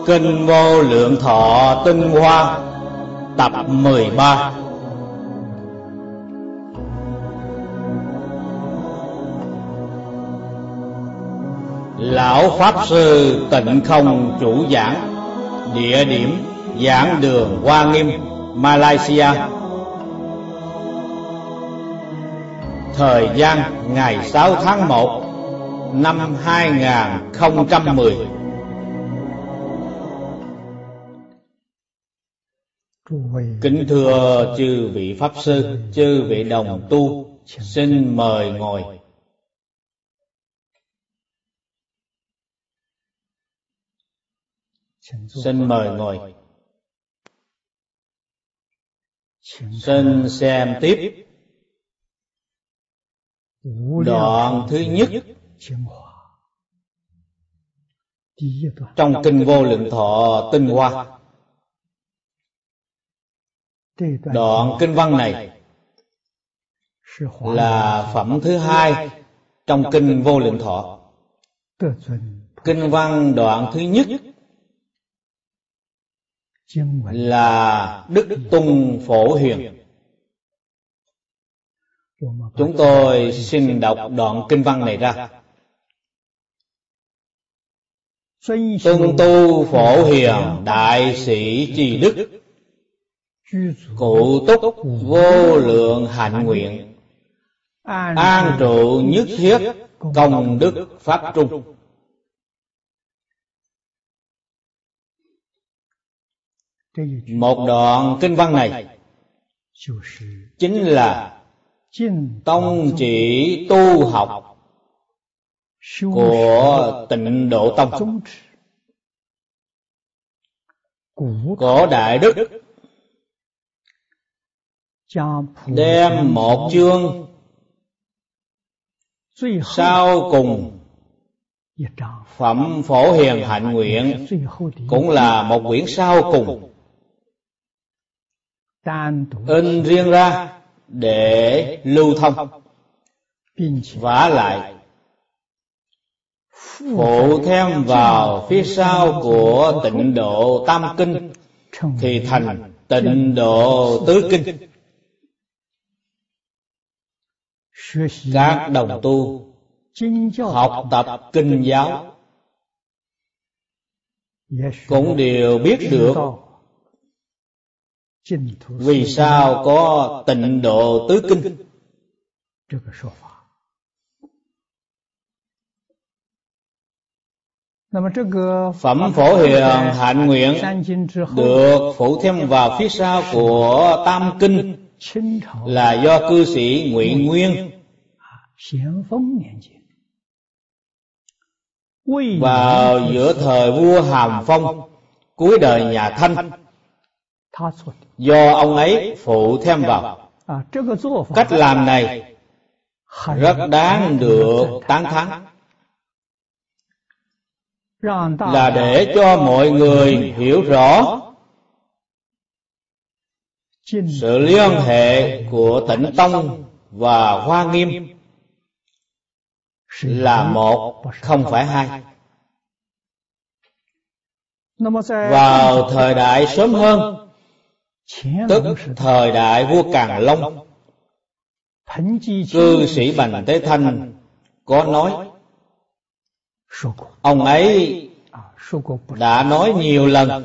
Kinh Vô Lượng Thọ Tinh Hoa tập 13. Lão Pháp Sư Tịnh Không chủ giảng. Địa điểm Giảng đường Hoa Nghiêm, Malaysia. Thời gian ngày 6 tháng 1 năm 2010. Kính thưa chư vị Pháp Sư, chư vị đồng tu, xin mời ngồi. Xin mời ngồi. Xin xem tiếp đoạn thứ nhất trong Kinh Vô Lượng Thọ Tinh Hoa. Đoạn kinh văn này là phẩm thứ hai trong Kinh Vô Lượng Thọ. Kinh văn đoạn thứ nhất là Đức Tung Phổ Hiền. Chúng tôi xin đọc đoạn kinh văn này ra. Tuân tu Phổ Hiền đại sĩ tri đức, cụ túc vô lượng hạnh nguyện, an trụ nhất thiết công đức pháp trung. Một đoạn kinh văn này chính là tông chỉ tu học của Tịnh Độ Tông. Cổ đại đức đem một chương sau cùng phẩm Phổ Hiền hạnh nguyện, cũng là một quyển sau cùng, in riêng ra để lưu thông, vả lại phụ thêm vào phía sau của Tịnh Độ Tam Kinh thì thành Tịnh Độ Tứ Kinh. Các đồng tu học tập kinh giáo cũng đều biết được vì sao có Tịnh Độ Tứ Kinh. Phẩm Phổ Hiền hạnh nguyện được phụ thêm vào phía sau của Tam Kinh là do cư sĩ Ngụy Nguyên vào giữa thời vua Hàm Phong cuối đời nhà Thanh, do ông ấy phụ thêm vào. Cách làm này rất đáng được tán thán, là để cho mọi người hiểu rõ sự liên hệ của Tịnh Tông và Hoa Nghiêm là một, không phải hai. Vào thời đại sớm hơn, tức thời đại vua Càn Long, cư sĩ Bành Tế Thanh có nói, ông ấy đã nói nhiều lần.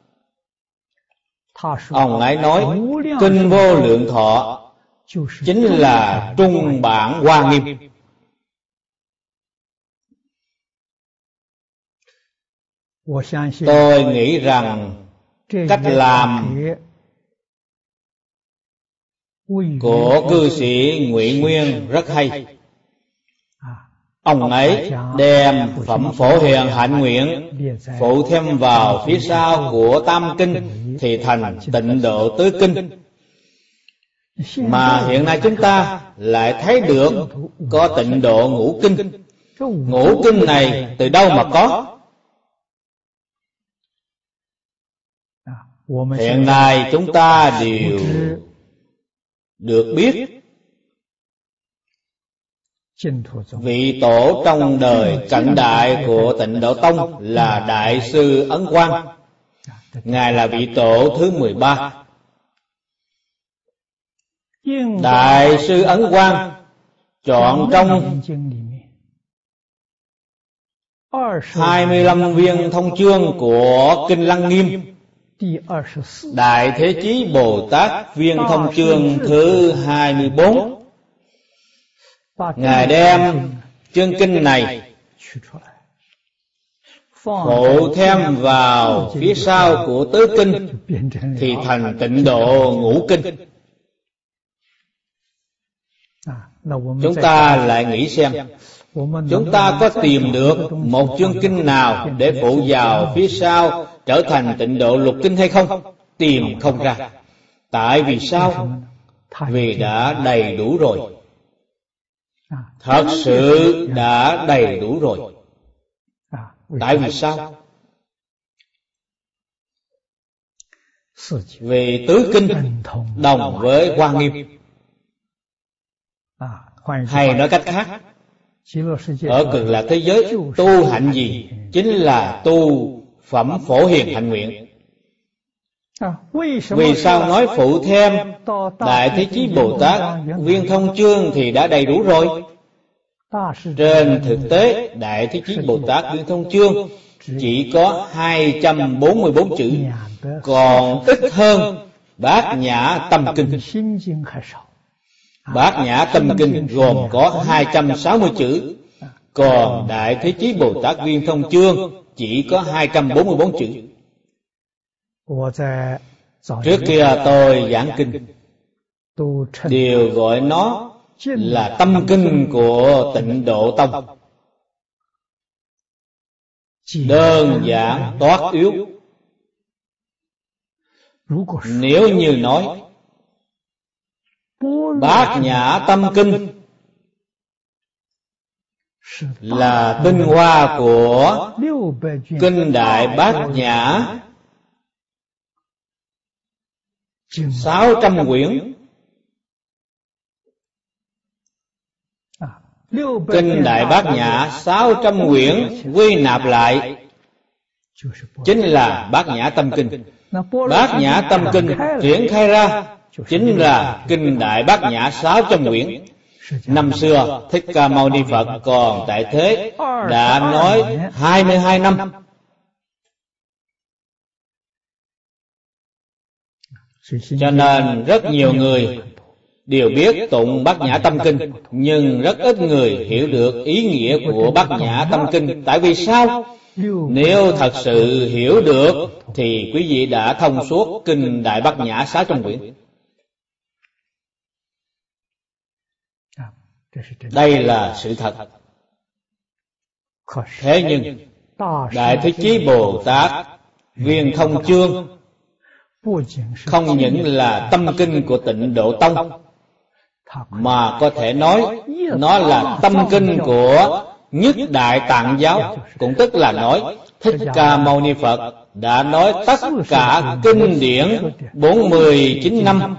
Ông ấy nói Kinh Vô Lượng Thọ chính là trung bản Hoa Nghiêm. Tôi nghĩ rằng cách làm của cư sĩ Ngụy Nguyên rất hay. Ông ấy đem phẩm Phổ Hiền hạnh nguyện phụ thêm vào phía sau của Tam Kinh thì thành Tịnh Độ Tứ Kinh. Mà hiện nay chúng ta lại thấy được có Tịnh Độ Ngũ Kinh. Ngũ Kinh này từ đâu mà có? Hiện nay chúng ta đều được biết vị tổ trong đời cận đại của Tịnh Độ Tông là Đại sư Ấn Quang. Ngài là vị tổ thứ 13. Đại sư Ấn Quang chọn trong 25 viên thông chương của Kinh Lăng Nghiêm, Đại Thế Chí Bồ Tát viên thông chương thứ 24. Ngài đem chương kinh này phụ thêm vào phía sau của tứ kinh thì thành Tịnh Độ Ngũ Kinh. Chúng ta lại nghĩ xem, chúng ta có tìm được một chương kinh nào để phụ vào phía sau trở thành Tịnh Độ Lục Kinh hay không? Tìm không ra. Tại vì sao? Vì đã đầy đủ rồi. Thật sự đã đầy đủ rồi. Tại vì sao? Vì tứ kinh đồng với Hoa Nghiêm. Hay nói cách khác, ở Cực Lạc thế giới tu hạnh gì? Chính là tu phẩm Phổ Hiền hạnh nguyện. Vì sao nói phụ thêm Đại Thế Chí Bồ Tát viên thông chương thì đã đầy đủ rồi? Trên thực tế, Đại Thế Chí Bồ Tát viên thông chương chỉ có 244 chữ, còn ít hơn Bát Nhã Tâm Kinh. Bát Nhã Tâm Kinh gồm có 260 chữ, còn Đại Thế Chí Bồ Tát viên thông chương chỉ có 244 chữ. Trước kia tôi giảng kinh đều gọi nó là tâm kinh của Tịnh Độ Tông. Đơn giản toát yếu. Nếu như nói Bát Nhã Tâm Kinh là tinh hoa của Kinh Đại Bát Nhã 600 quyển. Kinh Đại Bát Nhã 600 quyển quy nạp lại chính là Bát Nhã Tâm Kinh. Bát Nhã Tâm Kinh triển khai ra chính là Kinh Đại Bát Nhã 600 quyển. Năm xưa Thích Ca Mâu Ni Phật còn tại thế đã nói 22 năm. Cho nên rất nhiều người đều biết tụng Bát Nhã Tâm Kinh, nhưng rất ít người hiểu được ý nghĩa của Bát Nhã Tâm Kinh. Tại vì sao? Nếu thật sự hiểu được thì quý vị đã thông suốt Kinh Đại Bát Nhã 600 quyển. Đây là sự thật. Thế nhưng Đại Thế Chí Bồ Tát viên thông chương không những là tâm kinh của Tịnh Độ Tông, mà có thể nói nó là tâm kinh của Nhất Đại Tạng Giáo, cũng tức là nói Thích Ca Mâu Ni Phật đã nói tất cả kinh điển 49 năm.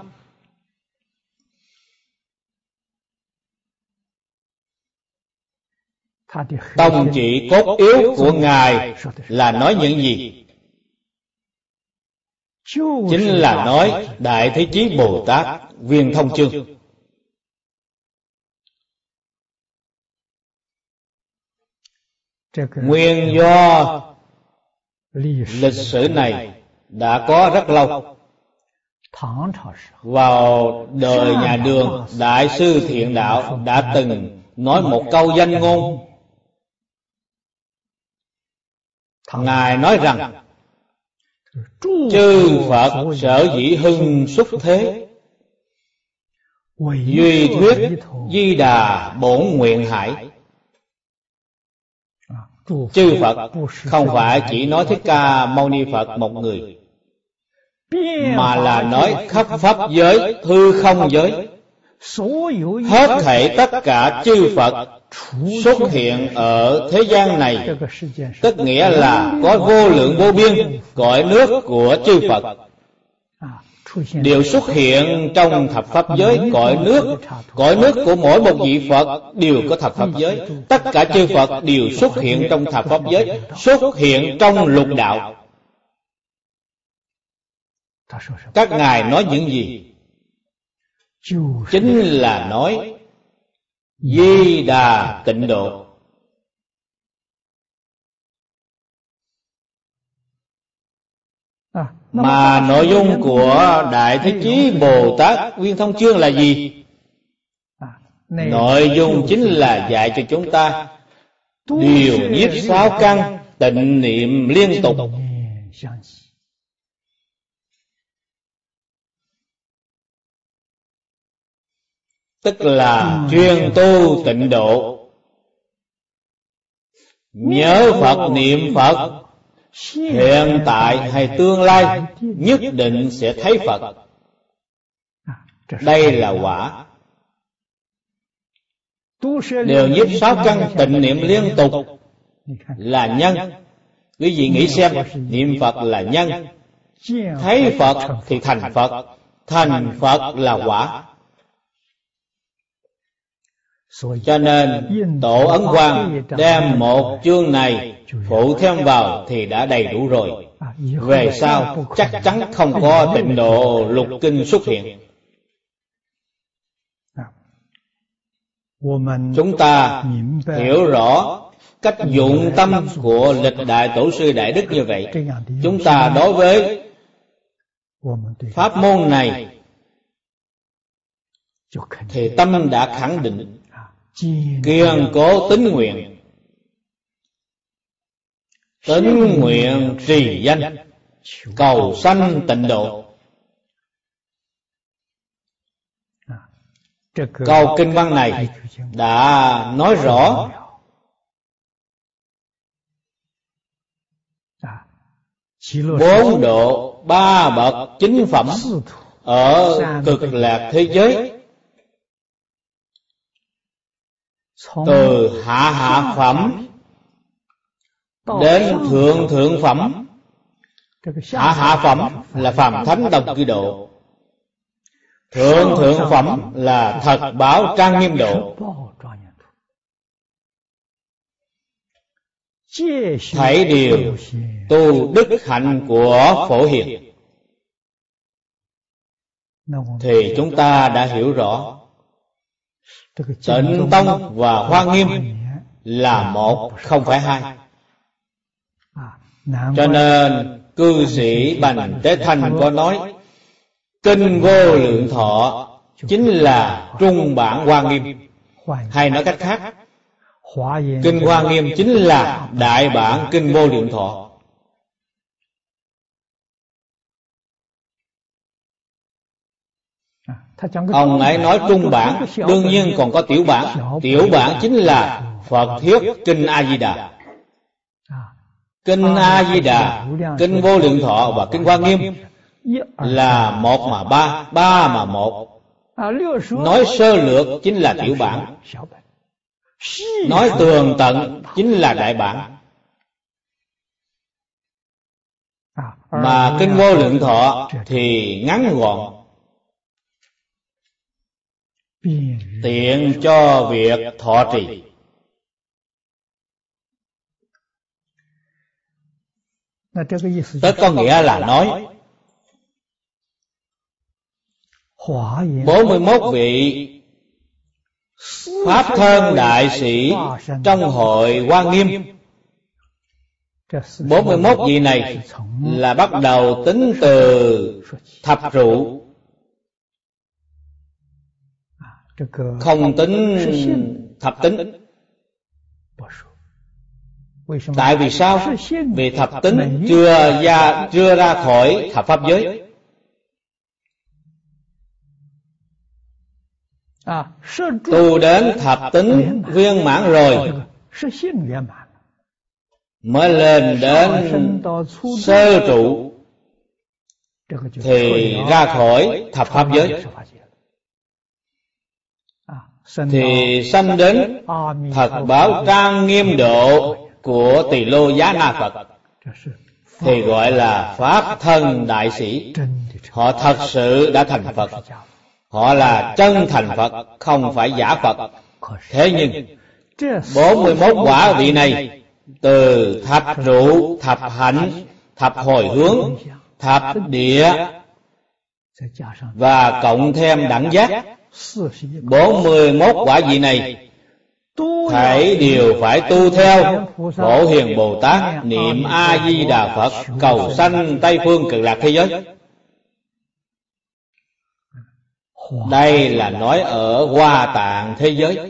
Tông chỉ cốt yếu của Ngài là nói những gì? Chính là nói Đại Thế Chí Bồ Tát viên thông chương. Nguyên do lịch sử này đã có rất lâu. Vào đời nhà Đường, Đại sư Thiện Đạo đã từng nói một câu danh ngôn. Ngài nói rằng chư Phật sở dĩ hưng xuất thế, duy thuyết Di Đà bổn nguyện hải. Chư Phật không phải chỉ nói Thích Ca Mâu Ni Phật một người, mà là nói khắp pháp giới, hư không giới, hết thảy tất cả chư Phật xuất hiện ở thế gian này, tức nghĩa là có vô lượng vô biên cõi nước của chư Phật đều xuất hiện trong thập pháp giới. Cõi nước của mỗi một vị Phật đều có thập pháp giới. Tất cả chư Phật đều xuất hiện trong thập pháp giới, xuất hiện trong lục đạo. Các ngài nói những gì? Chính là nói Di Đà Tịnh Độ. Mà nội dung của Đại Thế Chí Bồ Tát Viên Thông Chương là gì? Nội dung chính là dạy cho chúng ta điều nhiếp sáu căn, tịnh niệm liên tục. Tức là chuyên tu tịnh độ, nhớ Phật niệm Phật, hiện tại hay tương lai nhất định sẽ thấy Phật. Đây là quả. Điều nhiếp sáu căn tịnh niệm liên tục là nhân. Quý vị nghĩ xem, niệm Phật là nhân, thấy Phật thì thành Phật, thành Phật là quả. Cho nên Tổ Ấn Quang đem một chương này phụ thêm vào thì đã đầy đủ rồi. Về sau chắc chắn không có tịnh độ lục kinh xuất hiện. Chúng ta hiểu rõ cách dụng tâm của lịch đại tổ sư đại đức như vậy, chúng ta đối với pháp môn này thì tâm đã khẳng định, kiên cố tín nguyện. Tín nguyện trì danh, cầu sanh tịnh độ. Câu kinh văn này đã nói rõ bốn độ ba bậc chính phẩm ở cực lạc thế giới, từ hạ hạ phẩm đến thượng thượng phẩm. Hạ hạ phẩm là phàm thánh đồng cư độ, thượng thượng phẩm là thật báo trang nghiêm độ. Thảy đều tu đức hạnh của Phổ Hiền. Thì chúng ta đã hiểu rõ Tịnh Tông và Hoa Nghiêm là một, không phải hai. Cho nên cư sĩ Bành Tế Thanh có nói Kinh Vô Lượng Thọ chính là trung bản Hoa Nghiêm. Hay nói cách khác, Kinh Hoa Nghiêm chính là đại bản Kinh Vô Lượng Thọ. Ông ấy nói trung bản, đương nhiên còn có tiểu bản. Tiểu bản chính là Phật Thuyết Kinh A Di Đà. Kinh A Di Đà, Kinh Vô Lượng Thọ và Kinh Hoa Nghiêm là một mà ba, ba mà một. Nói sơ lược chính là tiểu bản, nói tường tận chính là đại bản. Mà Kinh Vô Lượng Thọ thì ngắn gọn, tiện cho việc thọ trì. Tức có nghĩa là nói 41 vị Pháp thân đại sĩ trong hội Hoa Nghiêm. 41 vị này là bắt đầu tính từ thập trụ, không tính thập tính. Tại vì sao? Vì thập tính chưa ra khỏi thập pháp giới. Tu đến thập tính viên mãn rồi mới lên đến sơ trụ thì ra khỏi thập pháp giới, thì sanh đến thật báo trang nghiêm độ của Tỳ Lô Giá Na Phật, thì gọi là Pháp thân đại sĩ. Họ thật sự đã thành Phật, họ là chân thành Phật, không phải giả Phật. Thế nhưng 41 quả vị này, từ thập trụ, thập hạnh, thập hồi hướng, thập địa, và cộng thêm đẳng giác 41 quả vị này, thảy đều phải tu theo Phổ Hiền Bồ Tát niệm A Di Đà Phật cầu sanh Tây Phương Cực Lạc thế giới. Đây là nói ở Hoa Tạng thế giới.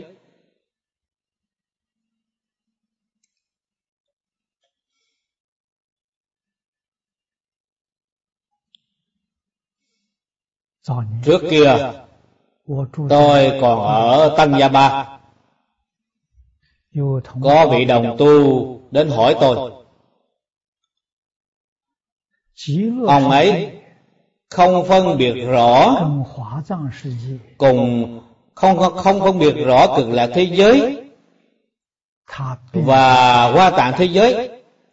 Trước kia tôi còn ở Tân Gia Ba, có vị đồng tu đến hỏi tôi. Ông ấy không phân biệt rõ cùng không phân biệt rõ Cực Lạc thế giới và Hoa Tạng thế giới.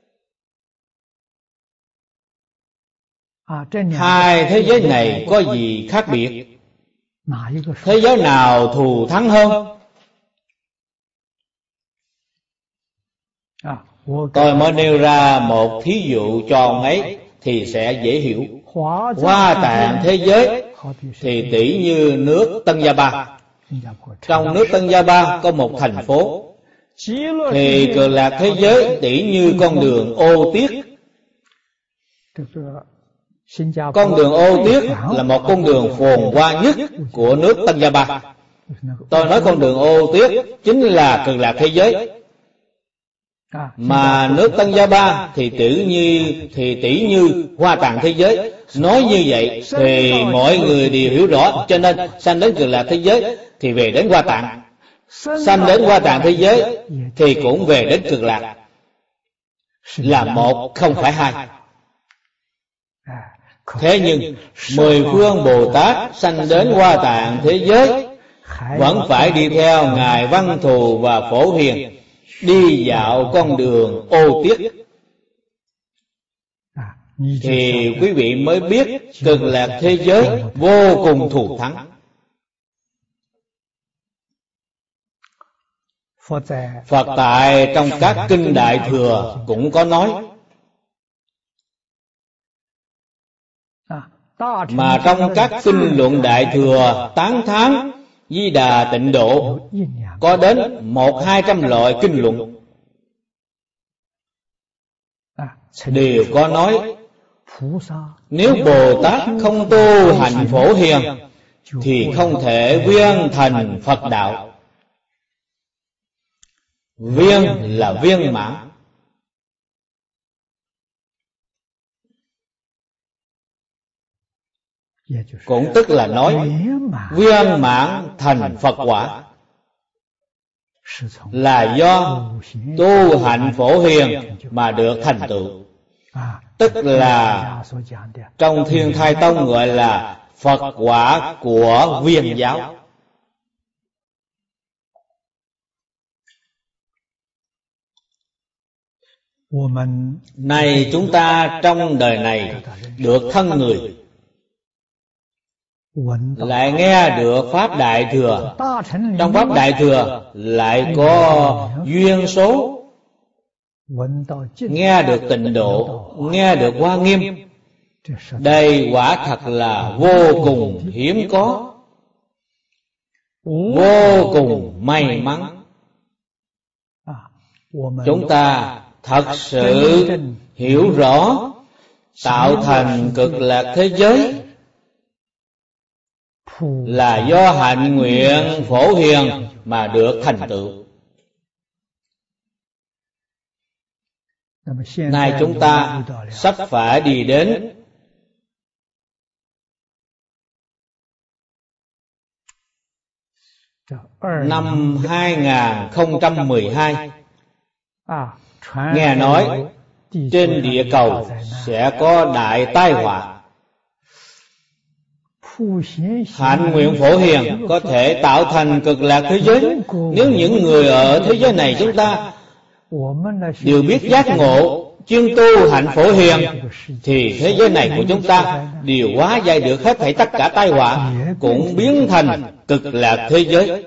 Hai thế giới này có gì khác biệt? Thế giới nào thù thắng hơn? Tôi mới nêu ra một thí dụ cho ông ấy thì sẽ dễ hiểu. Hoa Tạng thế giới thì tỷ như nước Tân Gia Ba. Trong nước Tân Gia Ba có một thành phố, thì Cực Lạc thế giới tỷ như con đường Ô Tiết. Con đường Ô Tiết là một con đường phồn hoa nhất của nước Tân Gia Ba. Tôi nói con đường Ô Tiết chính là Cực Lạc thế giới. Mà nước Tân Gia Ba thì tỷ như Hoa Tạng thế giới. Nói như vậy thì mọi người đều hiểu rõ. Cho nên sanh đến Cực Lạc thế giới thì về đến Hoa Tạng, sanh đến Hoa Tạng thế giới thì cũng về đến Cực Lạc, là một không phải hai. Thế nhưng 10 phương Bồ Tát sanh đến Hoa Tạng thế giới vẫn phải đi theo Ngài Văn Thù và Phổ Hiền đi dạo con đường Ô Tiết, thì quý vị mới biết Cực Lạc thế giới vô cùng thù thắng. Phật tại trong các kinh Đại Thừa cũng có nói, mà trong các kinh luận Đại Thừa tán thán Di Đà Tịnh Độ có đến 100-200 loại kinh luận, đều có nói nếu Bồ Tát không tu hành Phổ Hiền thì không thể viên thành Phật đạo. Viên là viên mãn, cũng tức là nói viên mãn thành Phật quả là do tu hành Phổ Hiền mà được thành tựu. Tức là trong Thiên Thai Tông gọi là Phật quả của Viên giáo. Này chúng ta trong đời này được thân người, lại nghe được Pháp Đại Thừa. Trong Pháp Đại Thừa lại có duyên số, nghe được Tịnh Độ, nghe được Hoa Nghiêm. Đây quả thật là vô cùng hiếm có, vô cùng may mắn. Chúng ta thật sự hiểu rõ tạo thành Cực Lạc thế giới là do hạnh nguyện Phổ Hiền mà được thành tựu. Nay chúng ta sắp phải đi đến năm 2012. Nghe nói trên địa cầu sẽ có đại tai họa. Hạnh nguyện Phổ Hiền có thể tạo thành Cực Lạc thế giới. Nếu những người ở thế giới này chúng ta đều biết giác ngộ, chuyên tu hạnh Phổ Hiền, thì thế giới này của chúng ta đều hóa giải được hết thảy tất cả tai họa, cũng biến thành Cực Lạc thế giới.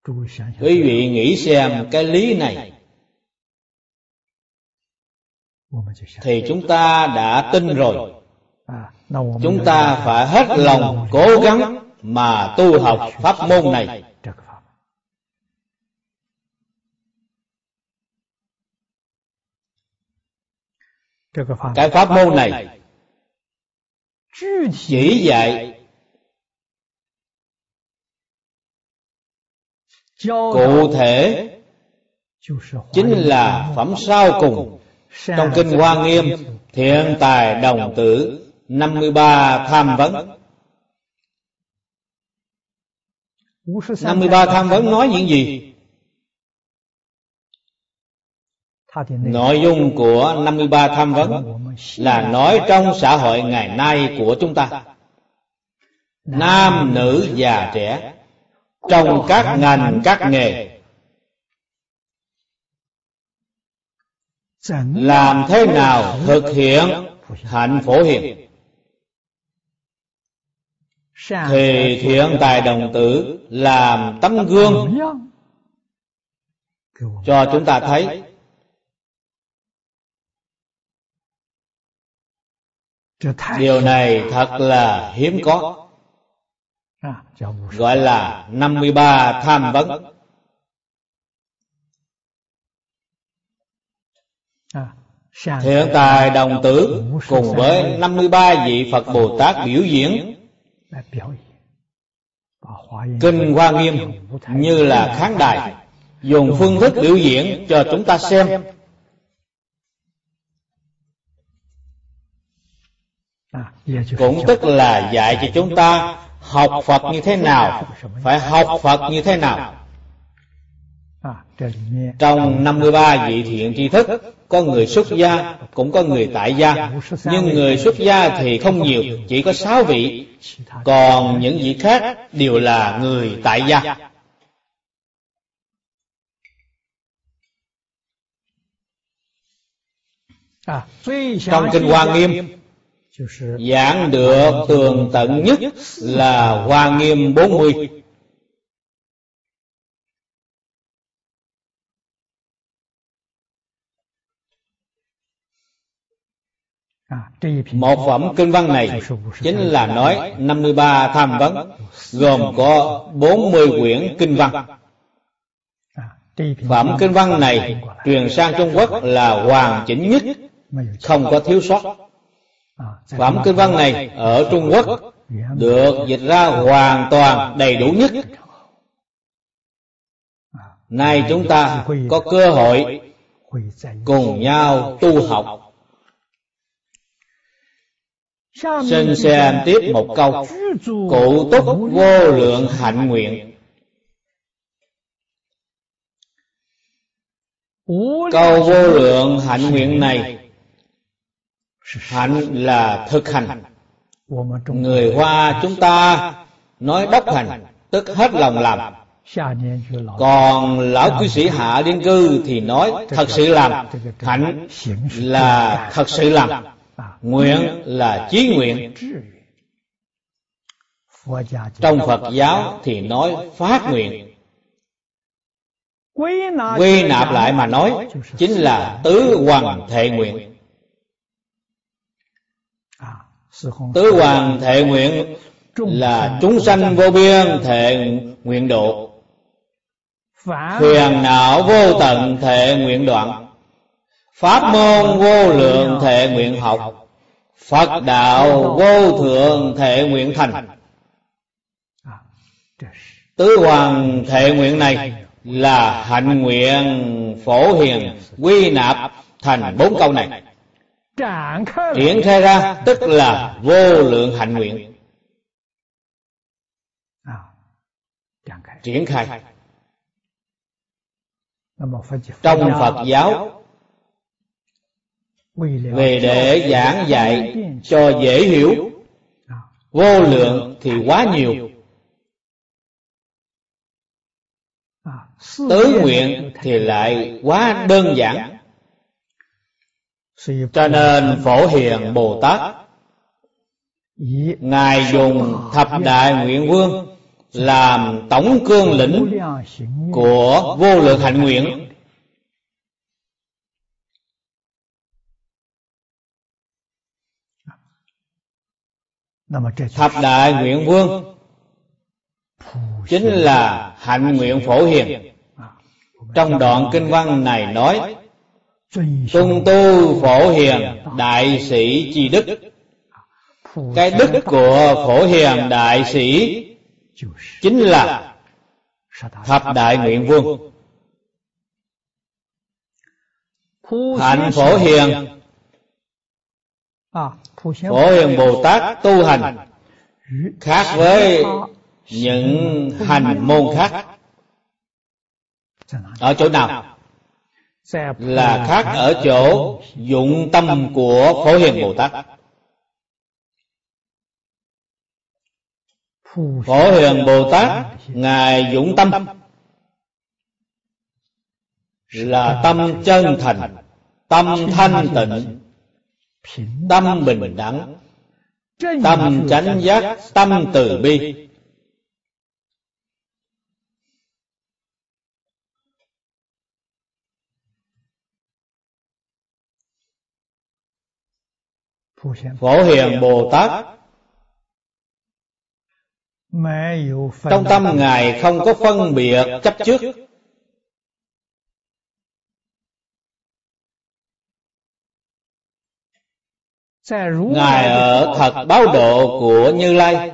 Quý vị nghĩ xem cái lý này. thì chúng ta đã tin rồi. Chúng ta phải hết lòng cố gắng mà tu học pháp môn này. Cái pháp môn này chỉ dạy cụ thể, chính là phẩm sau cùng trong kinh Hoa Nghiêm Thiện Tài Đồng Tử 53 tham vấn. 53 tham vấn nói những gì? Nội dung của 53 tham vấn là nói trong xã hội ngày nay của chúng ta, nam nữ già trẻ, trong các ngành các nghề, làm thế nào thực hiện hạnh phổ hiền, thì Thiện Tài Đồng Tử làm tấm gương cho chúng ta thấy. Điều này thật là hiếm có, gọi là 53 tham vấn. Thiện Tài Đồng Tử cùng với 53 vị Phật Bồ Tát biểu diễn kinh Hoa Nghiêm như là khán đài, dùng phương thức biểu diễn cho chúng ta xem. Cũng tức là dạy cho chúng ta học Phật như thế nào, phải học Phật như thế nào. Trong 53 vị thiện tri thức, có người xuất gia, cũng có người tại gia. Nhưng người xuất gia thì không nhiều, chỉ có 6 vị. Còn những vị khác đều là người tại gia. Trong kinh Hoa Nghiêm giảng được tường tận nhất là Hoa Nghiêm 40. Một phẩm kinh văn này chính là nói 53 tham vấn, gồm có 40 quyển kinh văn. Phẩm kinh văn này truyền sang Trung Quốc là hoàn chỉnh nhất, không có thiếu sót. Phẩm kinh văn này ở Trung Quốc được dịch ra hoàn toàn đầy đủ nhất. Nay chúng ta có cơ hội cùng nhau tu học. Xin xem tiếp một câu: cụ túc vô lượng hạnh nguyện. Câu vô lượng hạnh nguyện này, hạnh là thực hành. Người Hoa chúng ta nói đốc hành, tức hết lòng làm. Còn lão cư sĩ Hạ Liên Cư thì nói thật sự làm. Hạnh là thật sự làm, nguyện là chí nguyện. Trong Phật giáo thì nói phát nguyện. Quy nạp lại mà nói chính là tứ hoằng thệ nguyện. Tứ hoằng thệ nguyện là chúng sanh vô biên thệ nguyện độ, phiền não vô tận thệ nguyện đoạn, pháp môn vô lượng thệ nguyện học, Phật đạo vô thượng thệ nguyện thành. Tứ hoằng thệ nguyện này là hạnh nguyện phổ hiền quy nạp thành 4 câu này. Triển khai ra tức là vô lượng hạnh nguyện. Triển khai. Trong Phật giáo, về để giảng dạy cho dễ hiểu, vô lượng thì quá nhiều, tứ nguyện thì lại quá đơn giản. Cho nên Phổ Hiền Bồ Tát Ngài dùng thập đại nguyện vương làm tổng cương lĩnh của vô lượng hạnh nguyện. Thập đại nguyện vương chính là hạnh nguyện phổ hiền. Trong đoạn kinh văn này nói tuân tu phổ hiền đại sĩ chi đức. Cái đức của phổ hiền đại sĩ chính là thập đại nguyện vương. Hạnh phổ hiền, phổ hiền Bồ Tát tu hành khác với những hành môn khác. Ở chỗ nào? Là khác ở chỗ dụng tâm của phổ hiền Bồ Tát. Phổ hiền Bồ Tát ngài dụng tâm là tâm chân thành, tâm thanh tịnh, tâm bình đẳng, tâm chánh giác, tâm từ bi. Phổ hiền Bồ Tát trong tâm ngài không có phân biệt chấp trước. Ngài ở thật báo độ của Như Lai,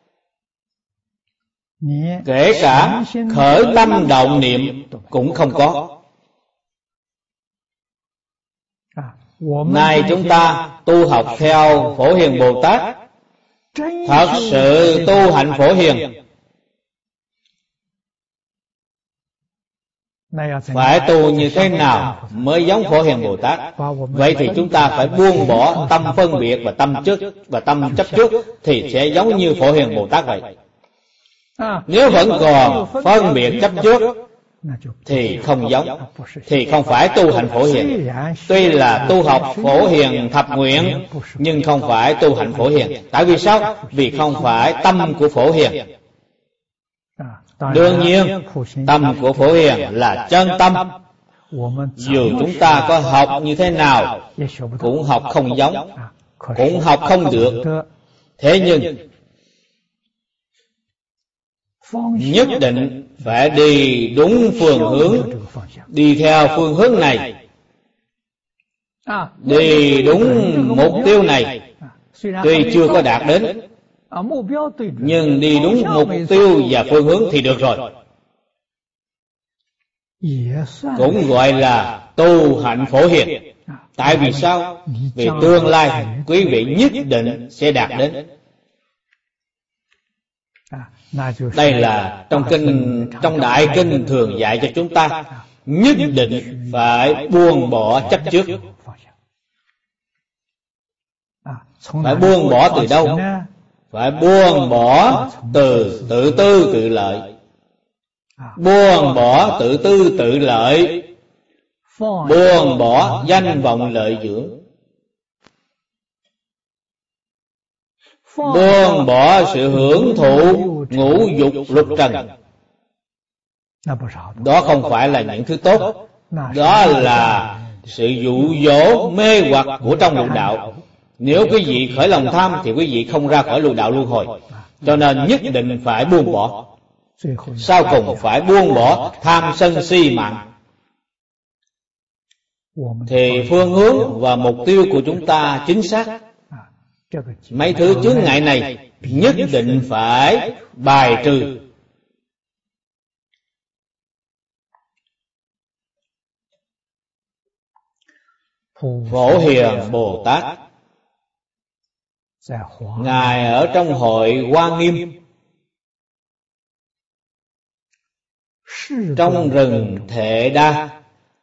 kể cả khởi tâm động niệm cũng không có. Nay chúng ta tu học theo phổ hiền Bồ Tát, thật sự tu hạnh phổ hiền, phải tu như thế nào mới giống phổ hiền Bồ Tát? Vậy thì chúng ta phải buông bỏ tâm phân biệt và tâm chấp trước thì sẽ giống như phổ hiền Bồ Tát vậy. Nếu vẫn còn phân biệt chấp trước thì không giống, thì không phải tu hạnh phổ hiền. Tuy là tu học phổ hiền thập nguyện nhưng không phải tu hạnh phổ hiền. Tại vì sao? Vì không phải tâm của phổ hiền. Đương nhiên tâm của phổ hiền là chân tâm. Dù chúng ta có học như thế nào cũng học không giống, cũng học không được. Thế nhưng nhất định phải đi đúng phương hướng, đi theo phương hướng này, đi đúng mục tiêu này. Tuy chưa có đạt đến, nhưng đi đúng mục tiêu và phương hướng thì được rồi. Cũng gọi là tu hạnh phổ hiền. Tại vì sao? Vì tương lai quý vị nhất định sẽ đạt đến. Đây là trong đại kinh thường dạy cho chúng ta nhất định phải buông bỏ chấp trước. Phải buông bỏ từ đâu? Phải buông bỏ từ tự tư tự lợi. Buông bỏ tự tư tự lợi, buông bỏ danh vọng lợi dưỡng, buông bỏ sự hưởng thụ ngũ dục lục trần. Đó không phải là những thứ tốt, đó là sự dụ dỗ mê hoặc của trong lục đạo. Nếu quý vị khởi lòng tham thì quý vị không ra khỏi lục đạo luân hồi. Cho nên nhất định phải buông bỏ. Sau cùng phải buông bỏ tham sân si mạng, thì phương hướng và mục tiêu của chúng ta chính xác. Mấy thứ chướng ngại này nhất định phải bài trừ. Phổ hiền Bồ Tát ngài ở trong hội Hoa Nghiêm, trong rừng Thệ Đa,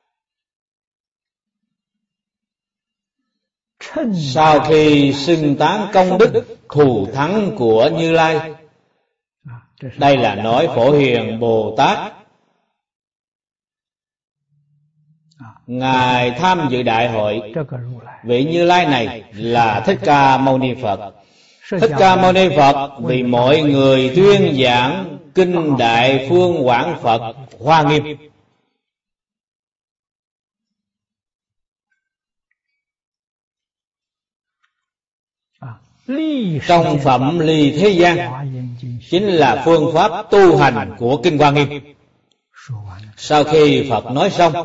sau khi xưng tán công đức thù thắng của Như Lai. Đây là nói phổ hiền Bồ Tát ngài tham dự đại hội. Vị Như Lai này là Thích Ca Mâu Ni Phật. Thích Ca Mâu Ni Phật vì mọi người tuyên giảng kinh Đại Phương Quảng Phật Hoa Nghiêm. Trong Phẩm Ly Thế Gian chính là phương pháp tu hành của Kinh Hoa Nghiêm. Sau khi Phật nói xong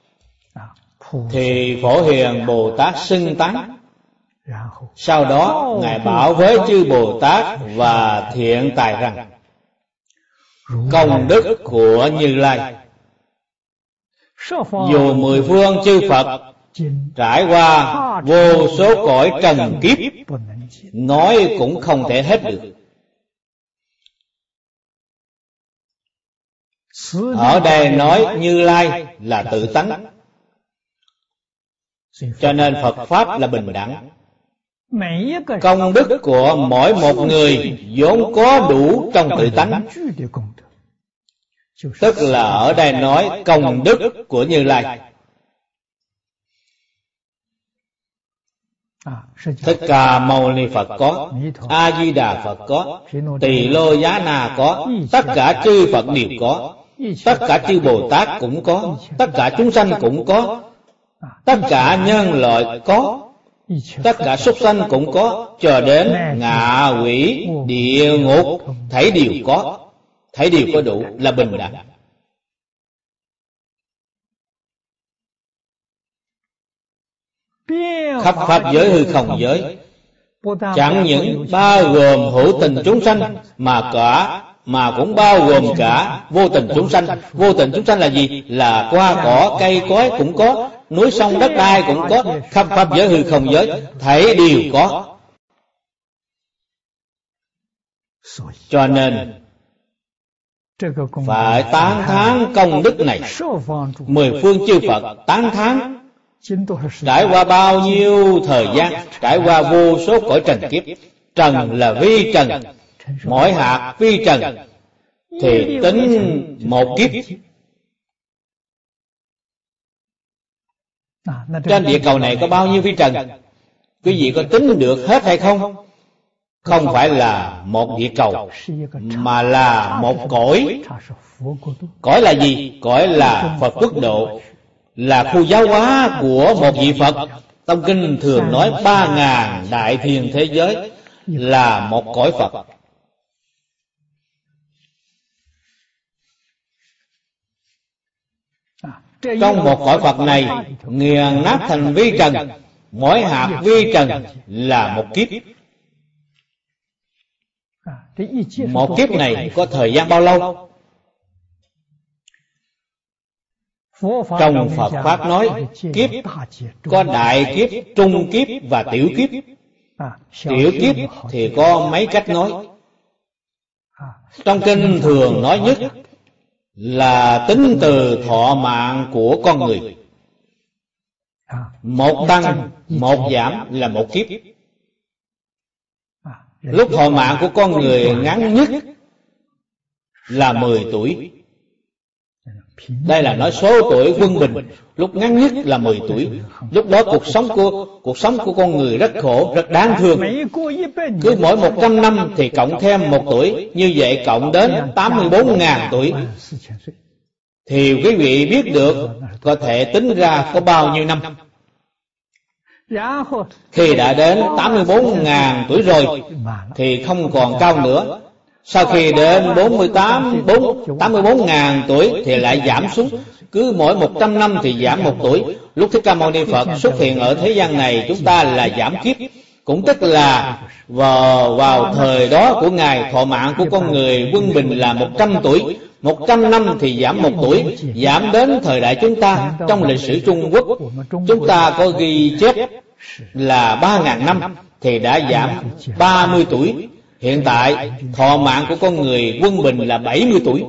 thì Phổ Hiền Bồ Tát xưng tán. Sau đó Ngài bảo với chư Bồ Tát và thiện tài rằng: công đức của Như Lai dù mười phương chư Phật trải qua vô số cõi trần kiếp nói cũng không thể hết được. Ở đây nói Như Lai là tự tánh, cho nên Phật Pháp là bình đẳng. Công đức của mỗi một người vốn có đủ trong tự tánh, tức là ở đây nói công đức của Như Lai. Thích Ca Mâu Ni Phật có, A Di Đà Phật có, Tỳ Lô Giá Na có, tất cả chư Phật đều có, tất cả chư Bồ Tát cũng có, tất cả chúng sanh cũng có, tất cả nhân loại có, tất cả súc sanh cũng có, cho đến ngạ quỷ địa ngục thảy đều có đủ, là bình đẳng. Khắp pháp giới hư không giới chẳng những bao gồm hữu tình chúng sanh mà cũng bao gồm cả vô tình chúng sanh. Vô tình chúng sanh là gì? Là hoa cỏ cây cối cũng có, núi sông đất đai cũng có, khắp pháp giới hư không giới thảy đều có. Cho nên phải tán thán công đức này. Mười phương chư Phật tán thán, trải qua bao nhiêu thời gian, trải qua vô số cõi trần kiếp. Trần là vi trần, mỗi hạt vi trần thì tính một kiếp. Trên địa cầu này có bao nhiêu vi trần? Quý vị có tính được hết hay không? Không phải là một địa cầu, mà là một cõi. Cõi là gì? Cõi là Phật quốc độ, là khu giáo hóa của một vị Phật. Tông Kinh thường nói 3.000 đại thiên thế giới là một cõi Phật. Trong một cõi Phật này nghiền nát thành vi trần, mỗi hạt vi trần là một kiếp. Một kiếp này có thời gian bao lâu? Trong Phật Pháp nói kiếp có đại kiếp, trung kiếp và tiểu kiếp. Tiểu kiếp thì có mấy cách nói. Trong kinh thường nói nhất là tính từ thọ mạng của con người. Một tăng, một giảm là một kiếp. Lúc thọ mạng của con người ngắn nhất là 10 tuổi. Đây là nói số tuổi quân bình, lúc ngắn nhất là 10 tuổi. Lúc đó cuộc sống của con người rất khổ, rất đáng thương. Cứ mỗi 100 năm thì cộng thêm 1 tuổi, như vậy cộng đến 84.000 tuổi. Thì quý vị biết được có thể tính ra có bao nhiêu năm. Khi đã đến 84.000 tuổi rồi thì không còn cao nữa. Sau khi đến 84.000 tuổi thì lại giảm xuống. Cứ mỗi 100 năm thì giảm 1 tuổi. Lúc Thích Ca Mâu Ni Phật xuất hiện ở thế gian này, chúng ta là giảm kiếp. Cũng tức là vào thời đó của Ngài, thọ mạng của con người quân bình là 100 tuổi. 100 năm thì giảm 1 tuổi. Giảm đến thời đại chúng ta, trong lịch sử Trung Quốc chúng ta có ghi chép là 3.000 năm thì đã giảm 30 tuổi. Hiện tại thọ mạng của con người quân bình là 70 tuổi.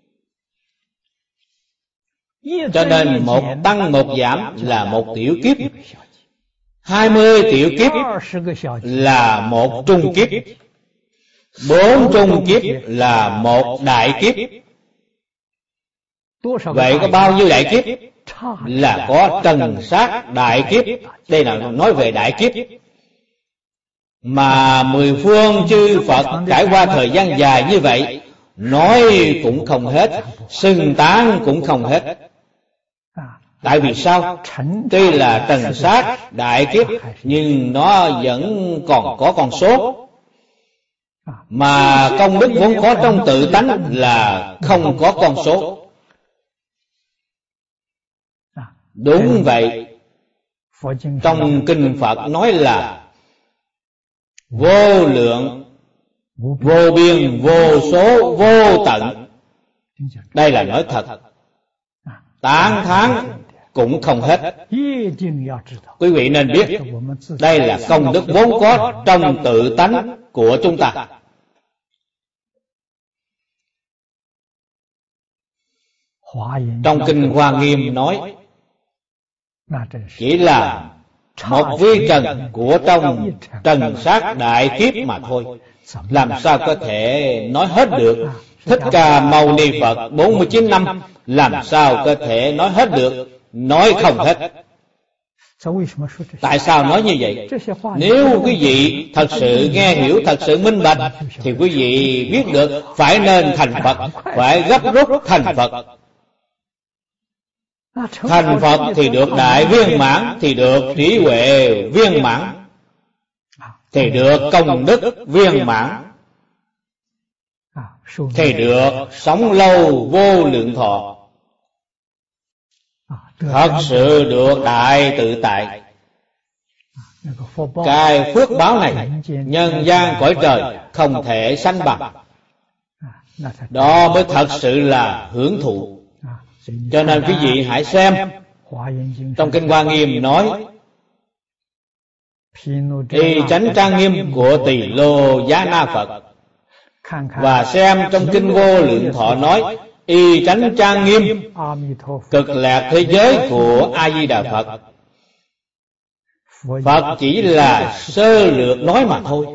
Cho nên một tăng một giảm là một tiểu kiếp, 20 tiểu kiếp là một trung kiếp, 4 trung kiếp là một đại kiếp. Vậy có bao nhiêu đại kiếp? Là có trần sát đại kiếp. Đây là nói về đại kiếp. Mà mười phương chư Phật trải qua thời gian dài như vậy, nói cũng không hết, xưng tán cũng không hết. Tại vì sao? Tuy là trần sát đại kiếp nhưng nó vẫn còn có con số. Mà công đức vốn có trong tự tánh là không có con số. Đúng vậy. Trong kinh Phật nói là vô lượng, vô biên, vô số, vô tận. Đây là nói thật, tán thán cũng không hết. Quý vị nên biết, đây là công đức vốn có trong tự tánh của chúng ta. Trong kinh Hoa Nghiêm nói, chỉ là một vi trần của trong trần sát đại kiếp mà thôi. Làm sao có thể nói hết được? Thích Ca Mâu Ni Phật 49 năm, làm sao có thể nói hết được? Nói không hết. Tại sao nói như vậy? Nếu quý vị thật sự nghe hiểu, thật sự minh bạch, thì quý vị biết được phải nên thành Phật, phải gấp rút thành Phật. Thành Phật thì được đại viên mãn, thì được trí huệ viên mãn, thì được công đức viên mãn, thì được sống lâu vô lượng thọ, thật sự được đại tự tại. Cái phước báo này nhân gian cõi trời không thể sánh bằng. Đó mới thật sự là hưởng thụ. Cho nên quý vị hãy xem, trong kinh Hoa Nghiêm nói y chánh trang nghiêm của Tỳ Lô Giá Na Phật, và xem trong kinh Vô Lượng Thọ nói y chánh trang nghiêm cực lạc thế giới của A Di Đà Phật. Phật chỉ là sơ lược nói mà thôi.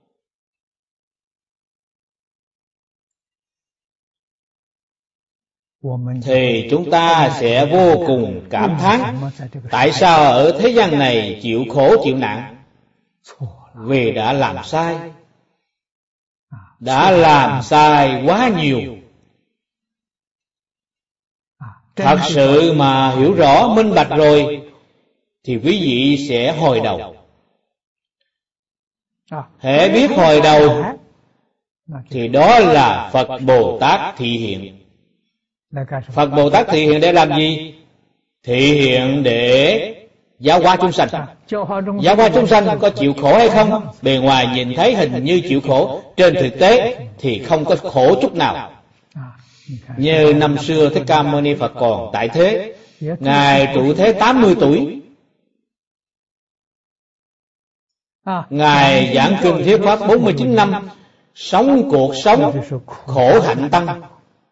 Thì chúng ta sẽ vô cùng cảm thán, tại sao ở thế gian này chịu khổ chịu nạn? Vì đã làm sai, đã làm sai quá nhiều. Thật sự mà hiểu rõ minh bạch rồi thì quý vị sẽ hồi đầu. Hễ biết hồi đầu thì đó là Phật Bồ Tát thị hiện. Phật Bồ Tát thị hiện để làm gì? Thị hiện để giáo hóa chúng sanh. Giáo hóa chúng sanh có chịu khổ hay không? Bề ngoài nhìn thấy hình như chịu khổ, trên thực tế thì không có khổ chút nào. Như năm xưa Thích Ca Mâu Ni Phật còn tại thế, Ngài trụ thế 80 tuổi. Ngài giảng kinh thuyết pháp 49 năm, sống cuộc sống khổ hạnh tăng.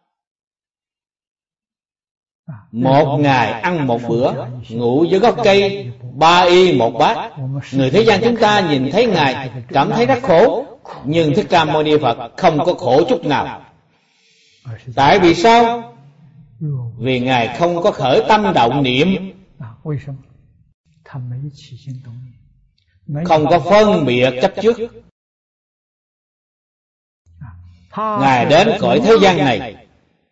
Một ngày ăn một bữa, ngủ dưới gốc cây, 3 y 1 bát. Người thế gian chúng ta nhìn thấy Ngài cảm thấy rất khổ, nhưng Thích Ca Mâu Ni Phật không có khổ chút nào. Tại vì sao? Vì Ngài không có khởi tâm động niệm, không có phân biệt chấp trước. Ngài đến cõi thế gian này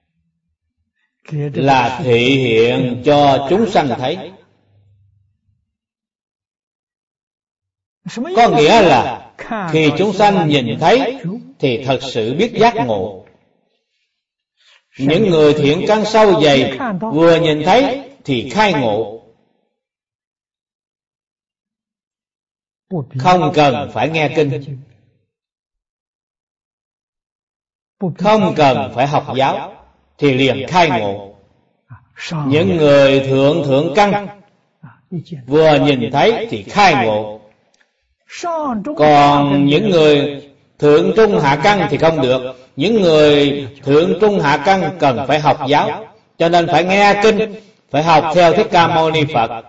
là thị hiện cho chúng sanh thấy. Có nghĩa là khi chúng sanh nhìn thấy thì thật sự biết giác ngộ. Những người thiện căn sâu dày vừa nhìn thấy thì khai ngộ. Không cần phải nghe kinh, không cần phải học giáo thì liền khai ngộ. Những người thượng căn vừa nhìn thấy thì khai ngộ. Còn những người thượng trung hạ căn thì không được. Những người thượng trung hạ căn cần phải học giáo, cho nên phải nghe kinh, phải học theo Thích Ca Mâu Ni Phật.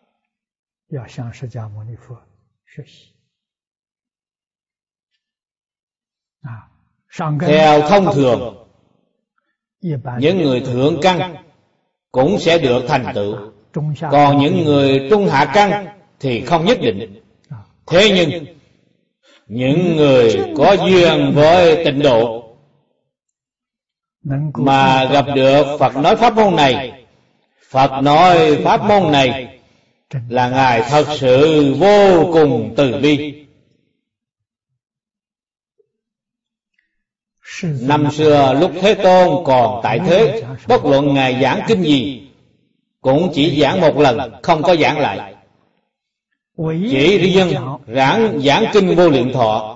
Theo thông thường, những người thượng căn cũng sẽ được thành tựu, còn những người trung hạ căn thì không nhất định. Thế nhưng những người có duyên với tịnh độ mà gặp được Phật nói pháp môn này Phật nói pháp môn này là Ngài thật sự vô cùng từ bi. Năm xưa lúc Thế Tôn còn tại thế, bất luận Ngài giảng kinh gì cũng chỉ giảng một lần, không có giảng lại. Chỉ riêng giảng kinh Vô Lượng Thọ,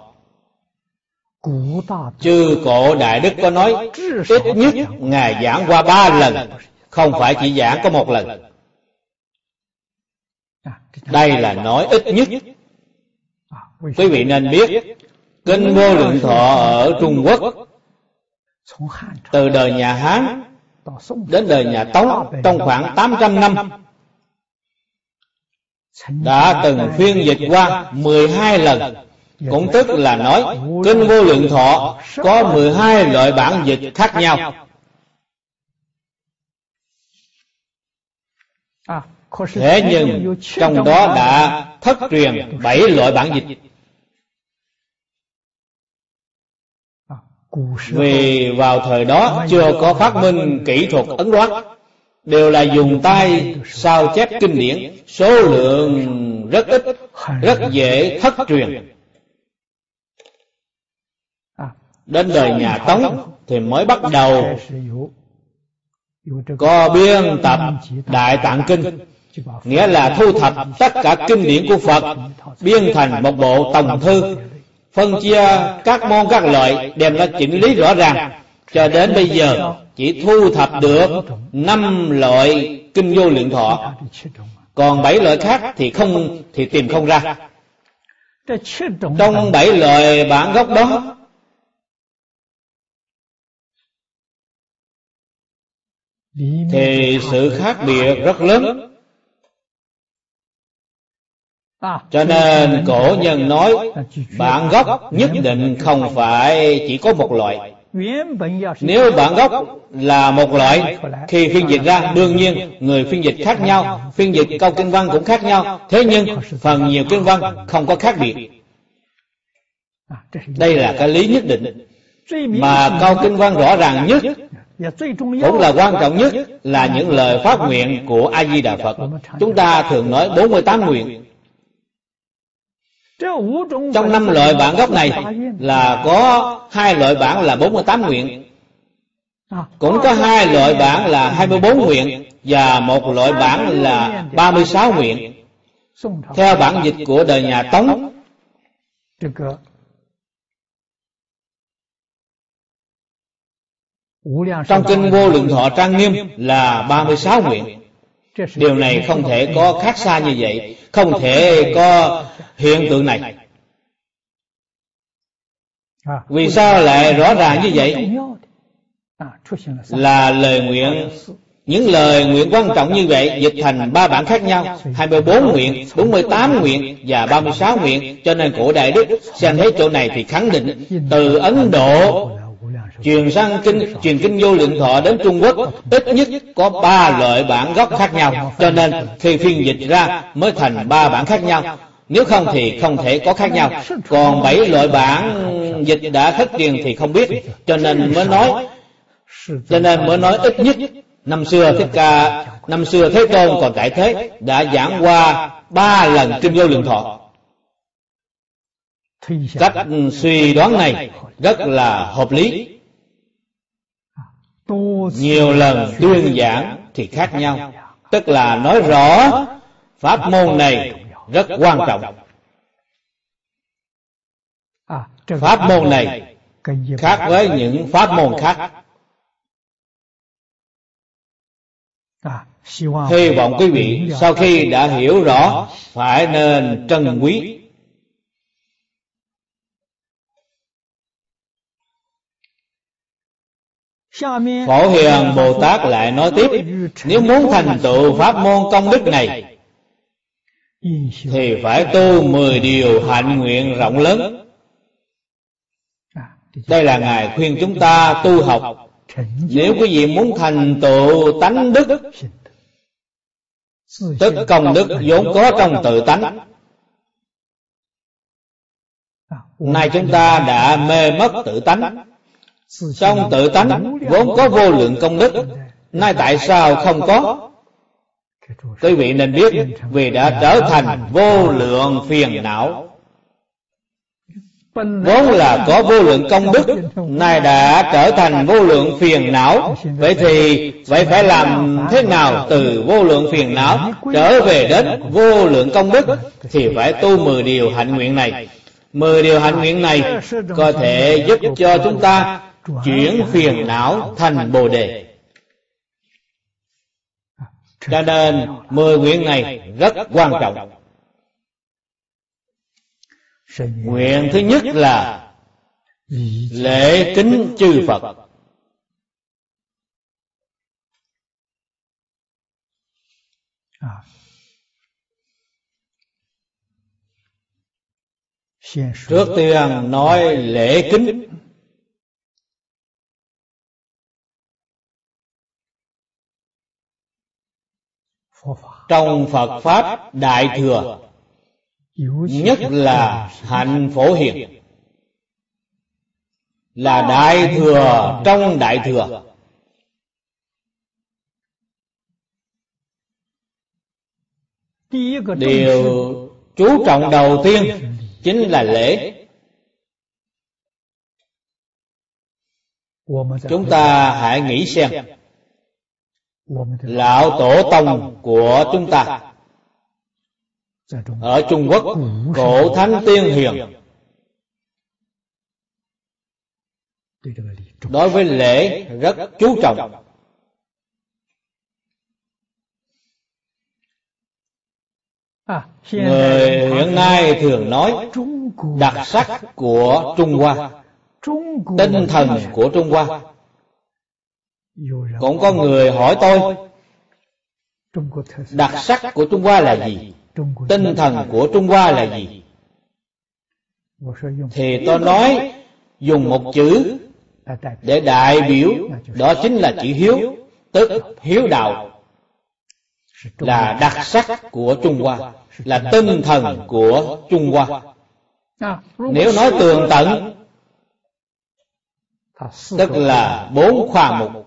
chư cổ đại đức có nói ít nhất Ngài giảng qua 3 lần, không phải chỉ giảng có 1 lần. Đây là nói ít nhất. Quý vị nên biết, kinh Vô Lượng Thọ ở Trung Quốc từ đời nhà Hán đến đời nhà Tống trong khoảng 800 năm đã từng phiên dịch qua 12 lần. Cũng tức là nói kinh Vô Lượng Thọ có 12 loại bản dịch khác nhau. Thế nhưng trong đó đã thất truyền 7 loại bản dịch. Vì vào thời đó chưa có phát minh kỹ thuật ấn đoán, đều là dùng tay sao chép kinh điển, số lượng rất ít, rất dễ thất truyền. Đến đời nhà Tống thì mới bắt đầu có biên tập Đại Tạng Kinh, nghĩa là thu thập tất cả kinh điển của Phật, biên thành một bộ tổng thư, phân chia các môn các loại, đem nó chỉnh lý rõ ràng. Cho đến bây giờ chỉ thu thập được 5 loại kinh Vô Lượng Thọ, còn 7 loại khác thì tìm không ra. Trong 7 loại bản gốc đó, thì sự khác biệt rất lớn. Cho nên cổ nhân nói bản gốc nhất định không phải chỉ có một loại. Nếu bản gốc là một loại, khi phiên dịch ra đương nhiên người phiên dịch khác nhau, phiên dịch câu kinh văn cũng khác nhau. Thế nhưng phần nhiều kinh văn không có khác biệt. Đây là cái lý nhất định. Mà câu kinh văn rõ ràng nhất cũng là quan trọng nhất là những lời phát nguyện của A Di Đà Phật. Chúng ta thường nói 48 nguyện. Trong 5 loại bản gốc này là có 2 loại bản là 48 nguyện, cũng có 2 loại bản là 24 nguyện và 1 loại bản là 36 nguyện. Theo bản dịch của đời nhà Tống, trong kinh Vô Lượng Thọ trang nghiêm là 36 nguyện. Điều này không thể có khác xa như vậy, không thể có hiện tượng này. Vì sao lại rõ ràng như vậy? Là lời nguyện, những lời nguyện quan trọng như vậy dịch thành 3 bản khác nhau, 24 nguyện, 48 nguyện và 36 nguyện. Cho nên cổ đại đức xem thấy chỗ này thì khẳng định từ Ấn Độ truyền kinh Vô Lượng Thọ đến Trung Quốc ít nhất có 3 loại bản gốc khác nhau. Cho nên khi phiên dịch ra mới thành 3 bản khác nhau. Nếu không thì không thể có khác nhau. Còn 7 loại bản dịch đã thất truyền thì không biết. Cho nên mới nói ít nhất. Năm xưa Thế Tôn còn tại thế đã giảng qua 3 lần kinh Vô Lượng Thọ. Cách suy đoán này rất là hợp lý. Nhiều lần tuyên giảng thì khác nhau, tức là nói rõ pháp môn này rất quan trọng. Pháp môn này khác với những pháp môn khác. Hy vọng quý vị sau khi đã hiểu rõ phải nên trân quý. Phổ Hiền Bồ Tát lại nói tiếp, nếu muốn thành tựu pháp môn công đức này thì phải tu 10 điều hạnh nguyện rộng lớn. Đây là Ngài khuyên chúng ta tu học. Nếu quý vị muốn thành tựu tánh đức, tức công đức vốn có trong tự tánh. Nay chúng ta đã mê mất tự tánh. Trong tự tánh vốn có vô lượng công đức, nay tại sao không có? Quý vị nên biết vì đã trở thành vô lượng phiền não. Vốn là có vô lượng công đức, nay đã trở thành vô lượng phiền não. Vậy thì phải làm thế nào từ vô lượng phiền não trở về đến vô lượng công đức? Thì phải tu 10 điều hạnh nguyện này. 10 điều hạnh nguyện này có thể giúp cho chúng ta chuyển phiền não thành Bồ Đề. Cho nên 10 nguyện này rất quan trọng. Nguyện thứ nhất là lễ kính chư Phật. Trước tiên nói lễ kính. Trong Phật Pháp Đại Thừa, nhất là hạnh Phổ Hiền, là Đại Thừa trong Đại Thừa. Điều chú trọng đầu tiên chính là lễ. Chúng ta hãy nghĩ xem, lão tổ tông của chúng ta ở Trung Quốc, cổ thánh tiên hiền, đối với lễ rất chú trọng. Người hiện nay thường nói đặc sắc của Trung Hoa, tinh thần của Trung Hoa. Cũng có người hỏi tôi, đặc sắc của Trung Hoa là gì? Tinh thần của Trung Hoa là gì? Thì tôi nói dùng một chữ để đại biểu, đó chính là chữ hiếu, tức hiếu đạo, là đặc sắc của Trung Hoa, là tinh thần của Trung Hoa. Nếu nói tường tận, tức là 4 khoa mục: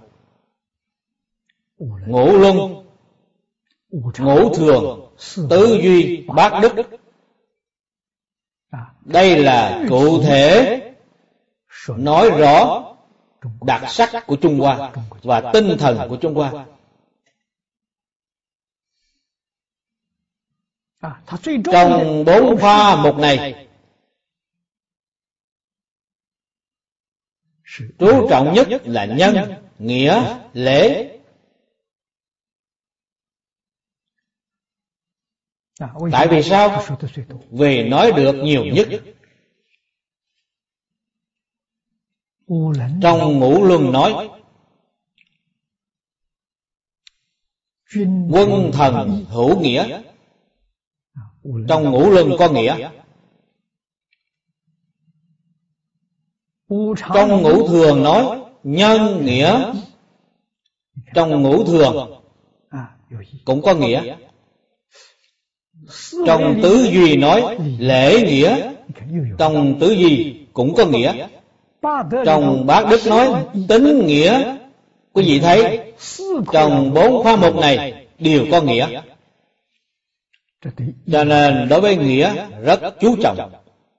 ngũ luân, ngũ thường, tứ duy, bát đức. Đây là cụ thể nói rõ đặc sắc của Trung Hoa và tinh thần của Trung Hoa. Trong 4 khoa mục này, chú trọng nhất là nhân, nghĩa, lễ. Tại vì sao? Vì nói được nhiều nhất. Trong ngũ luân nói quân thần hữu nghĩa. Trong ngũ luân có nghĩa. Trong ngũ thường nói nhân nghĩa. Trong ngũ thường cũng có nghĩa. Trong tứ duy nói lễ nghĩa. Trong tứ duy cũng có nghĩa. Trong bát đức nói tính nghĩa. Quý vị thấy trong 4 khoa mục này đều có nghĩa. Cho nên đối với nghĩa rất chú trọng.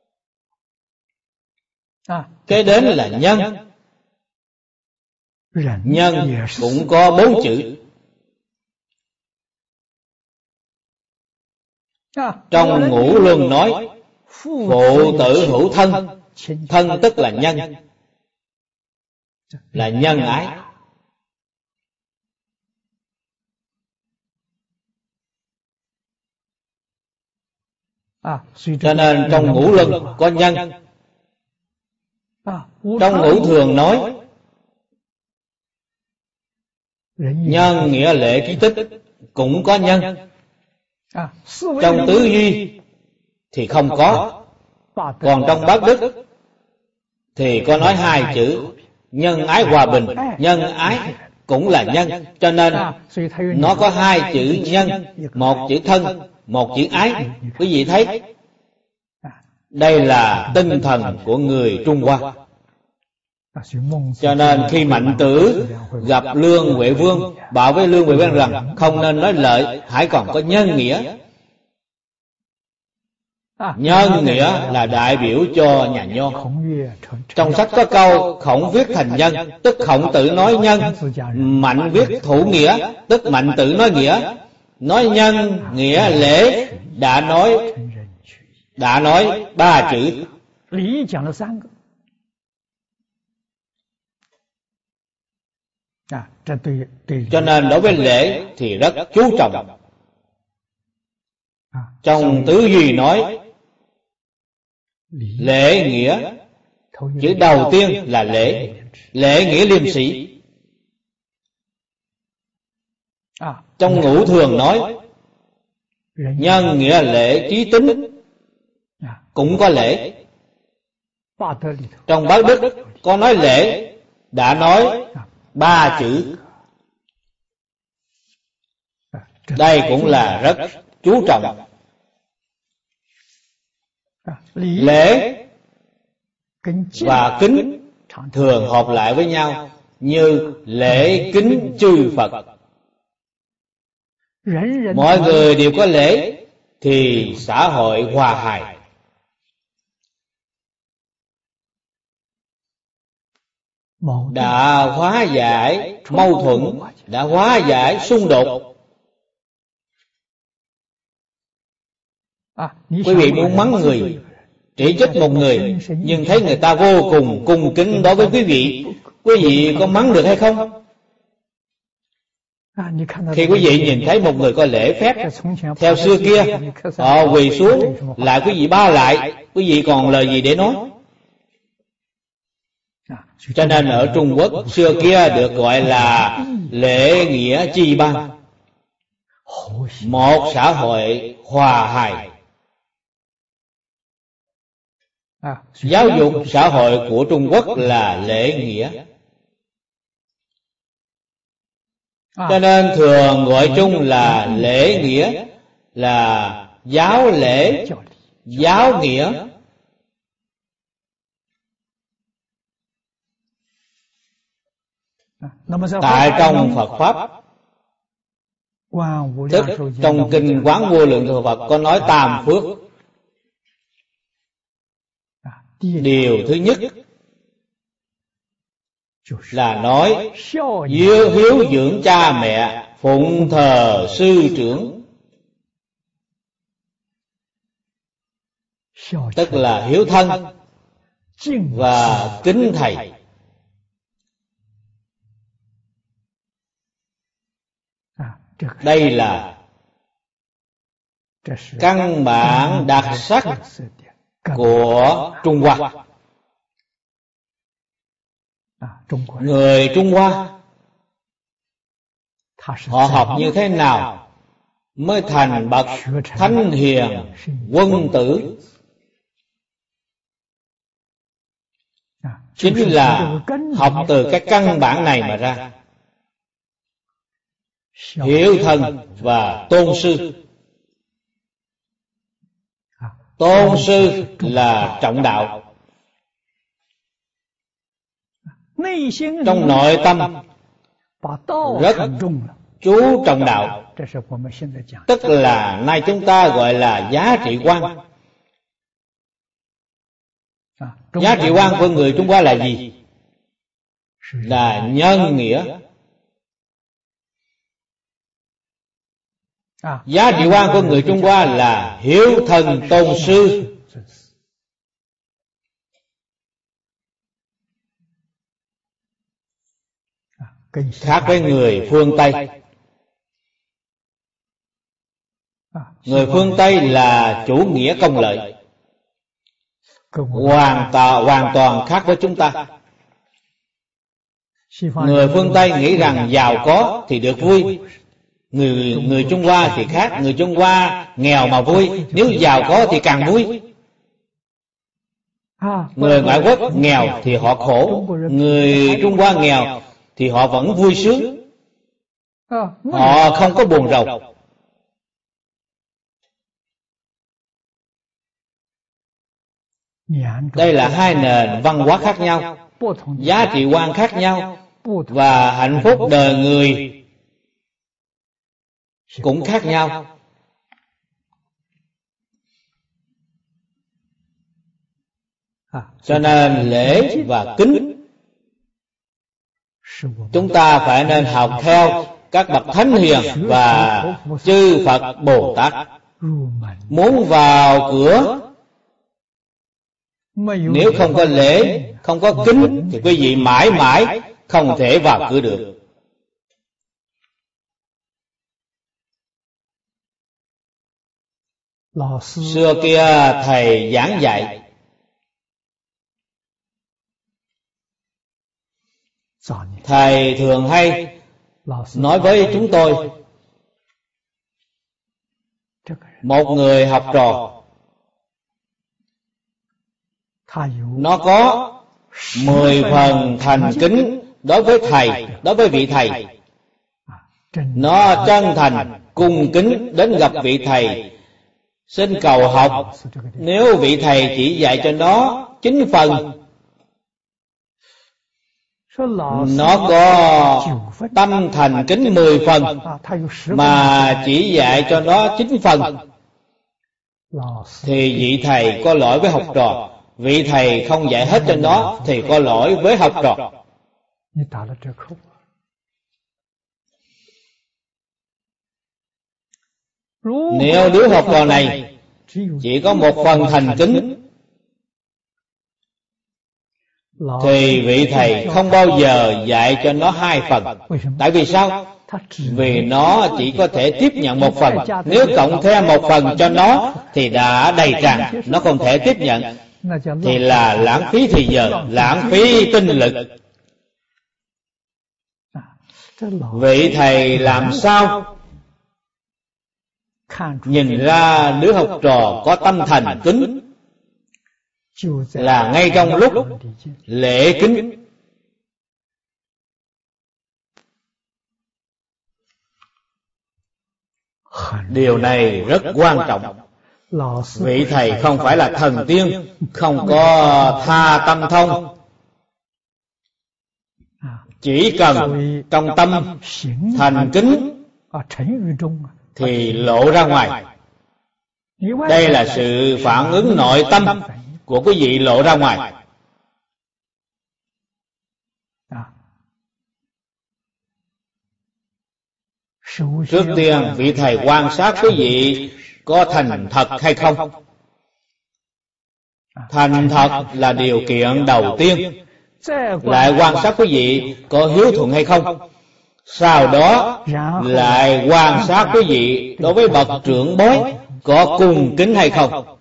Kế đến là nhân. Nhân cũng có 4 chữ. Trong ngũ luân nói phụ tử hữu thân. Thân tức là nhân, là nhân ái. Cho nên trong ngũ luân có nhân. Trong ngũ thường nói nhân nghĩa lễ ký tích cũng có nhân. Trong tứ duy thì không có. Còn trong bát đức thì có nói 2 chữ nhân ái hòa bình. Nhân ái cũng là nhân, cho nên nó có 2 chữ nhân, 1 chữ thân, 1 chữ ái. Quý vị thấy đây là tinh thần của người Trung Hoa. Cho nên khi Mạnh Tử gặp Lương Huệ Vương, bảo với Lương Huệ Vương rằng không nên nói lợi, hãy còn có nhân nghĩa. Nhân nghĩa là đại biểu cho nhà Nho. Trong sách có câu Khổng viết thành nhân, tức Khổng Tử nói nhân. Mạnh viết thủ nghĩa, tức Mạnh Tử nói nghĩa. Nói nhân, nghĩa, lễ, đã nói ba chữ. Cho nên đối với lễ thì rất chú trọng. Trong Tứ Duy nói lễ nghĩa, chữ đầu tiên là lễ, lễ nghĩa liêm sĩ. Trong Ngũ Thường nói nhân nghĩa lễ trí tính, cũng có lễ. Trong Bát Đức có nói lễ, đã nói ba chữ. Đây cũng là rất chú trọng. Lễ và kính thường hợp lại với nhau, như lễ kính chư Phật. Mọi người đều có lễ thì xã hội hòa hài. Đã hóa giải mâu thuẫn, đã hóa giải xung đột. Quý vị muốn mắng người, chỉ trích một người, nhưng thấy người ta vô cùng cung kính đối với quý vị có mắng được hay không? Khi quý vị nhìn thấy một người có lễ phép, theo xưa kia họ quỳ xuống lại quý vị ba lại, quý vị còn lời gì để nói? Cho nên ở Trung Quốc xưa kia được gọi là lễ nghĩa chi ban, một xã hội hòa hài. Giáo dục xã hội của Trung Quốc là lễ nghĩa. Cho nên thường gọi chung là lễ nghĩa, là giáo lễ, giáo nghĩa. Tại trong Phật Pháp, tức trong Kinh Quán Vô Lượng Thọ Phật có nói tam phước. Điều thứ nhất là nói hiếu dưỡng cha mẹ, phụng thờ sư trưởng, tức là hiếu thân và kính thầy. Đây là căn bản đặc sắc của Trung Hoa. Người Trung Hoa họ học như thế nào mới thành bậc thánh hiền quân tử? Chính là học từ cái căn bản này mà ra. Hiếu thân và tôn sư. Tôn sư là trọng đạo. Trong nội tâm rất chú trọng đạo, tức là nay chúng ta gọi là giá trị quan. Giá trị quan của người Trung Hoa là gì? Là nhân nghĩa. Giá trị quan của người Trung Hoa là hiếu thân tôn sư. Khác với người phương Tây. Người phương Tây là chủ nghĩa công lợi, hoàn toàn khác với chúng ta. Người phương Tây nghĩ rằng giàu có thì được vui. Người Trung Hoa thì khác. Người Trung Hoa nghèo mà vui, nếu giàu có thì càng vui. Người ngoại quốc nghèo thì họ khổ, người Trung Hoa nghèo thì họ vẫn vui sướng, họ không có buồn rầu. Đây là hai nền văn hóa khác nhau. giá trị quan khác nhau, và hạnh phúc đời người cũng khác nhau. Cho nên lễ và kính chúng ta phải nên học theo các bậc thánh hiền và chư Phật Bồ Tát. Muốn vào cửa, nếu không có lễ, không có kính thì quý vị mãi mãi không thể vào cửa được. Xưa kia thầy giảng dạy, thầy thường hay nói với chúng tôi, một người học trò nó có 10 phần thành kính đối với thầy, đối với vị thầy. Nó chân thành cung kính đến gặp vị thầy, xin cầu học. Nếu vị thầy chỉ dạy cho nó 9 phần, nó có tâm thành kính 10 phần, mà chỉ dạy cho nó 9 phần, thì vị thầy có lỗi với học trò. Vị thầy không dạy hết cho nó thì có lỗi với học trò. Nếu đứa học trò này chỉ có 1 phần thành kính, thì vị thầy không bao giờ dạy cho nó 2 phần. Tại vì sao? Vì nó chỉ có thể tiếp nhận 1 phần. Nếu cộng thêm 1 phần cho nó thì đã đầy tràn, nó không thể tiếp nhận, thì là lãng phí thời giờ, lãng phí tinh lực. Vị thầy làm sao nhìn ra đứa học trò có tâm thành kính? Là ngay trong lúc lễ kính. Điều này rất quan trọng. Vị thầy không phải là thần tiên, không có tha tâm thông. Chỉ cần trong tâm thành kính thì lộ ra ngoài. Đây là sự phản ứng nội tâm của quý vị lộ ra ngoài. Trước tiên vị thầy quan sát quý vị có thành thật hay không. Thành thật là điều kiện đầu tiên. Lại quan sát quý vị có hiếu thuận hay không. Sau đó lại quan sát quý vị đối với bậc trưởng bối có cung kính hay không.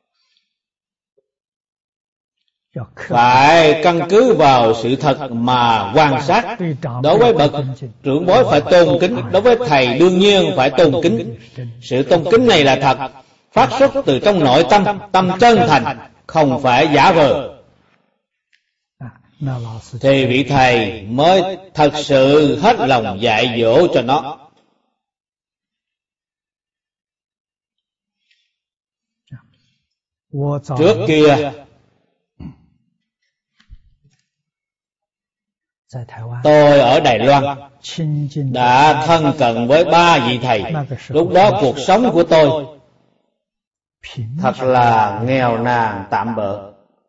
Phải căn cứ vào sự thật mà quan sát. Đối với bậc trưởng bối phải tôn kính, đối với thầy đương nhiên phải tôn kính. Sự tôn kính này là thật, phát xuất từ trong nội tâm, tâm chân thành, không phải giả vờ. Thì vị thầy mới thật sự hết lòng dạy dỗ cho nó. Trước kia tôi ở Đài Loan đã thân cận với 3 vị thầy. Lúc đó cuộc sống của tôi thật là nghèo nàn tạm bợ.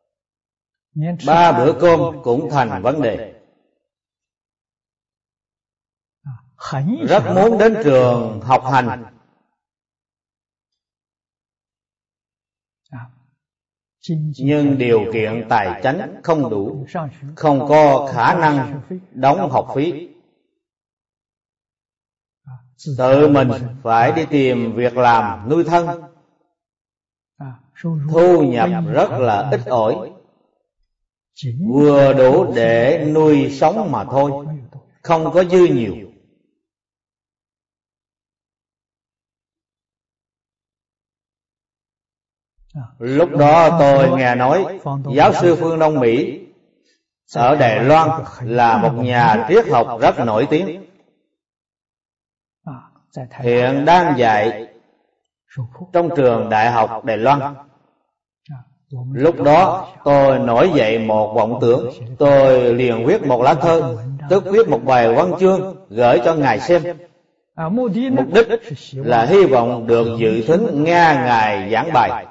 3 bữa cơm cũng thành vấn đề. Rất muốn đến trường học hành, nhưng điều kiện tài chánh không đủ, không có khả năng đóng học phí. Tự mình phải đi tìm việc làm nuôi thân. Thu nhập rất là ít ỏi, vừa đủ để nuôi sống mà thôi, không có dư nhiều. Lúc đó tôi nghe nói giáo sư Phương Đông Mỹ ở Đài Loan là một nhà triết học rất nổi tiếng, hiện đang dạy trong trường Đại học Đài Loan. Lúc đó tôi nổi dậy một vọng tưởng, tôi liền viết một lá thơ, tức viết một bài văn chương gửi cho Ngài xem. Mục đích là hy vọng được dự thính nghe Ngài giảng bài.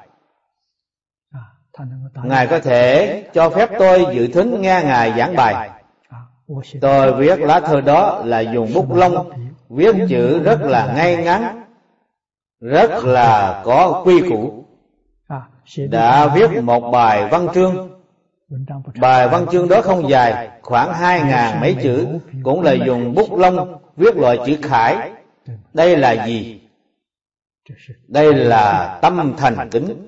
Ngài có thể cho phép tôi dự thính nghe Ngài giảng bài. Tôi viết lá thơ đó là dùng bút lông, viết chữ rất là ngay ngắn, rất là có quy củ. Đã viết một bài văn chương. Bài văn chương đó không dài, khoảng 2.000 mấy chữ, cũng là dùng bút lông, viết loại chữ khải. Đây là gì? Đây là tâm thành kính.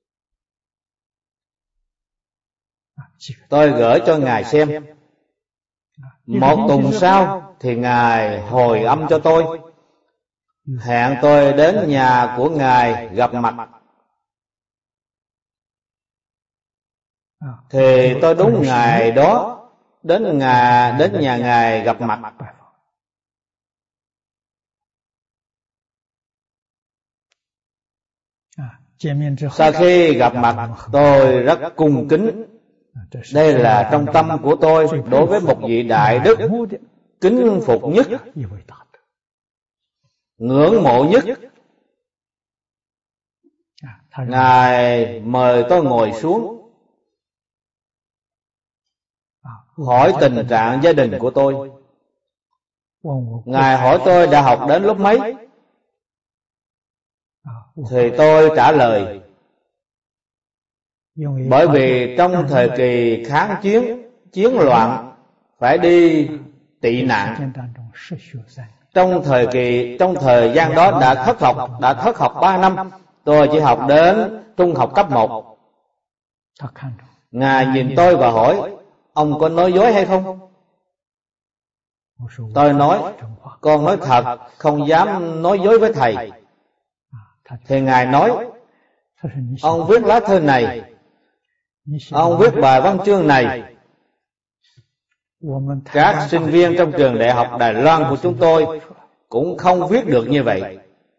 Tôi gửi cho Ngài xem. Một tuần sau thì Ngài hồi âm cho tôi, hẹn tôi đến nhà của Ngài gặp mặt. Thì tôi đúng ngày đó đến nhà Ngài gặp mặt. Sau khi gặp mặt, tôi rất cung kính. Đây là trong tâm của tôi đối với một vị đại đức kính phục nhất, ngưỡng mộ nhất. Ngài mời tôi ngồi xuống, hỏi tình trạng gia đình của tôi. Ngài hỏi tôi đã học đến lớp mấy, thì tôi trả lời, bởi vì trong thời kỳ kháng chiến, chiến loạn, phải đi tị nạn. Trong thời gian đó đã thất học 3 năm, tôi chỉ học đến trung học cấp 1. Ngài nhìn tôi và hỏi, ông có nói dối hay không? Tôi nói, con nói thật, không dám nói dối với thầy. Thì Ngài nói, ông viết lá thơ này, ông viết bài văn chương này, các sinh viên trong trường Đại học Đài Loan của chúng tôi cũng không viết được như vậy.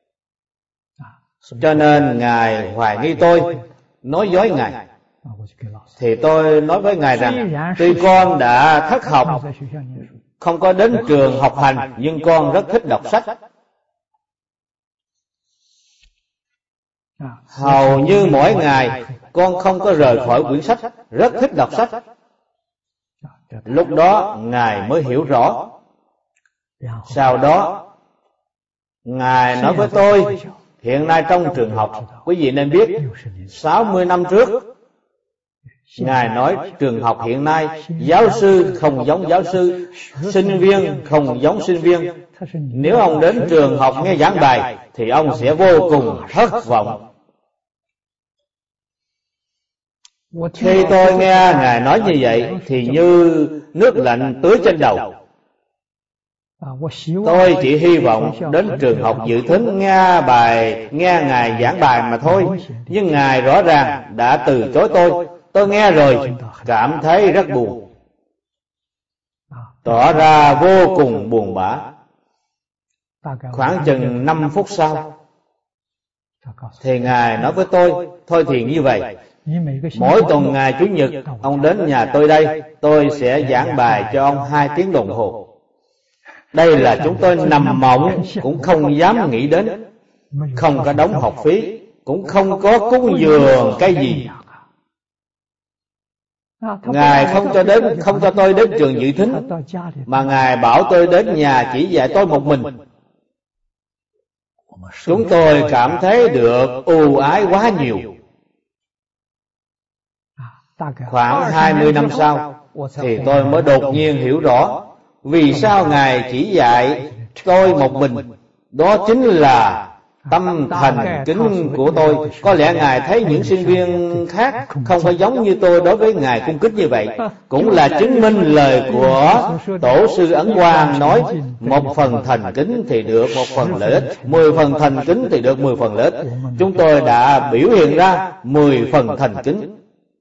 Cho nên Ngài hoài nghi tôi, nói dối Ngài. Thì tôi nói với Ngài rằng, tuy con đã thất học, không có đến trường học hành, nhưng con rất thích đọc sách. Hầu như mỗi ngày con không có rời khỏi quyển sách, rất thích đọc sách. Lúc đó Ngài mới hiểu rõ. Sau đó Ngài nói với tôi, hiện nay trong trường học, quý vị nên biết, 60 năm trước, Ngài nói trường học hiện nay, giáo sư không giống giáo sư, sinh viên không giống sinh viên. Nếu ông đến trường học nghe giảng bài, thì ông sẽ vô cùng thất vọng. Khi tôi nghe Ngài nói như vậy, thì như nước lạnh tưới trên đầu. Tôi chỉ hy vọng đến trường học dự thính nghe Ngài giảng bài mà thôi. Nhưng Ngài rõ ràng đã từ chối tôi. Tôi nghe rồi, cảm thấy rất buồn, tỏ ra vô cùng buồn bã. Khoảng chừng 5 phút sau, thì Ngài nói với tôi, thôi thì như vậy, mỗi tuần ngày Chủ nhật, ông đến nhà tôi đây, tôi sẽ giảng bài cho ông 2 tiếng đồng hồ. Đây là chúng tôi nằm mộng cũng không dám nghĩ đến. Không có đóng học phí, cũng không có cúng dường cái gì. Ngài không cho tôi đến trường dự thính, mà Ngài bảo tôi đến nhà chỉ dạy tôi một mình. Chúng tôi cảm thấy được ưu ái quá nhiều. Khoảng 20 năm sau, thì tôi mới đột nhiên hiểu rõ vì sao Ngài chỉ dạy tôi một mình. Đó chính là tâm thành kính của tôi. Có lẽ Ngài thấy những sinh viên khác không phải giống như tôi đối với Ngài cung kính như vậy. Cũng là chứng minh lời của Tổ sư Ấn Quang nói, 1 phần thành kính thì được 1 phần lợi ích, 10 phần thành kính thì được 10 phần lợi ích. Chúng tôi đã biểu hiện ra 10 phần thành kính.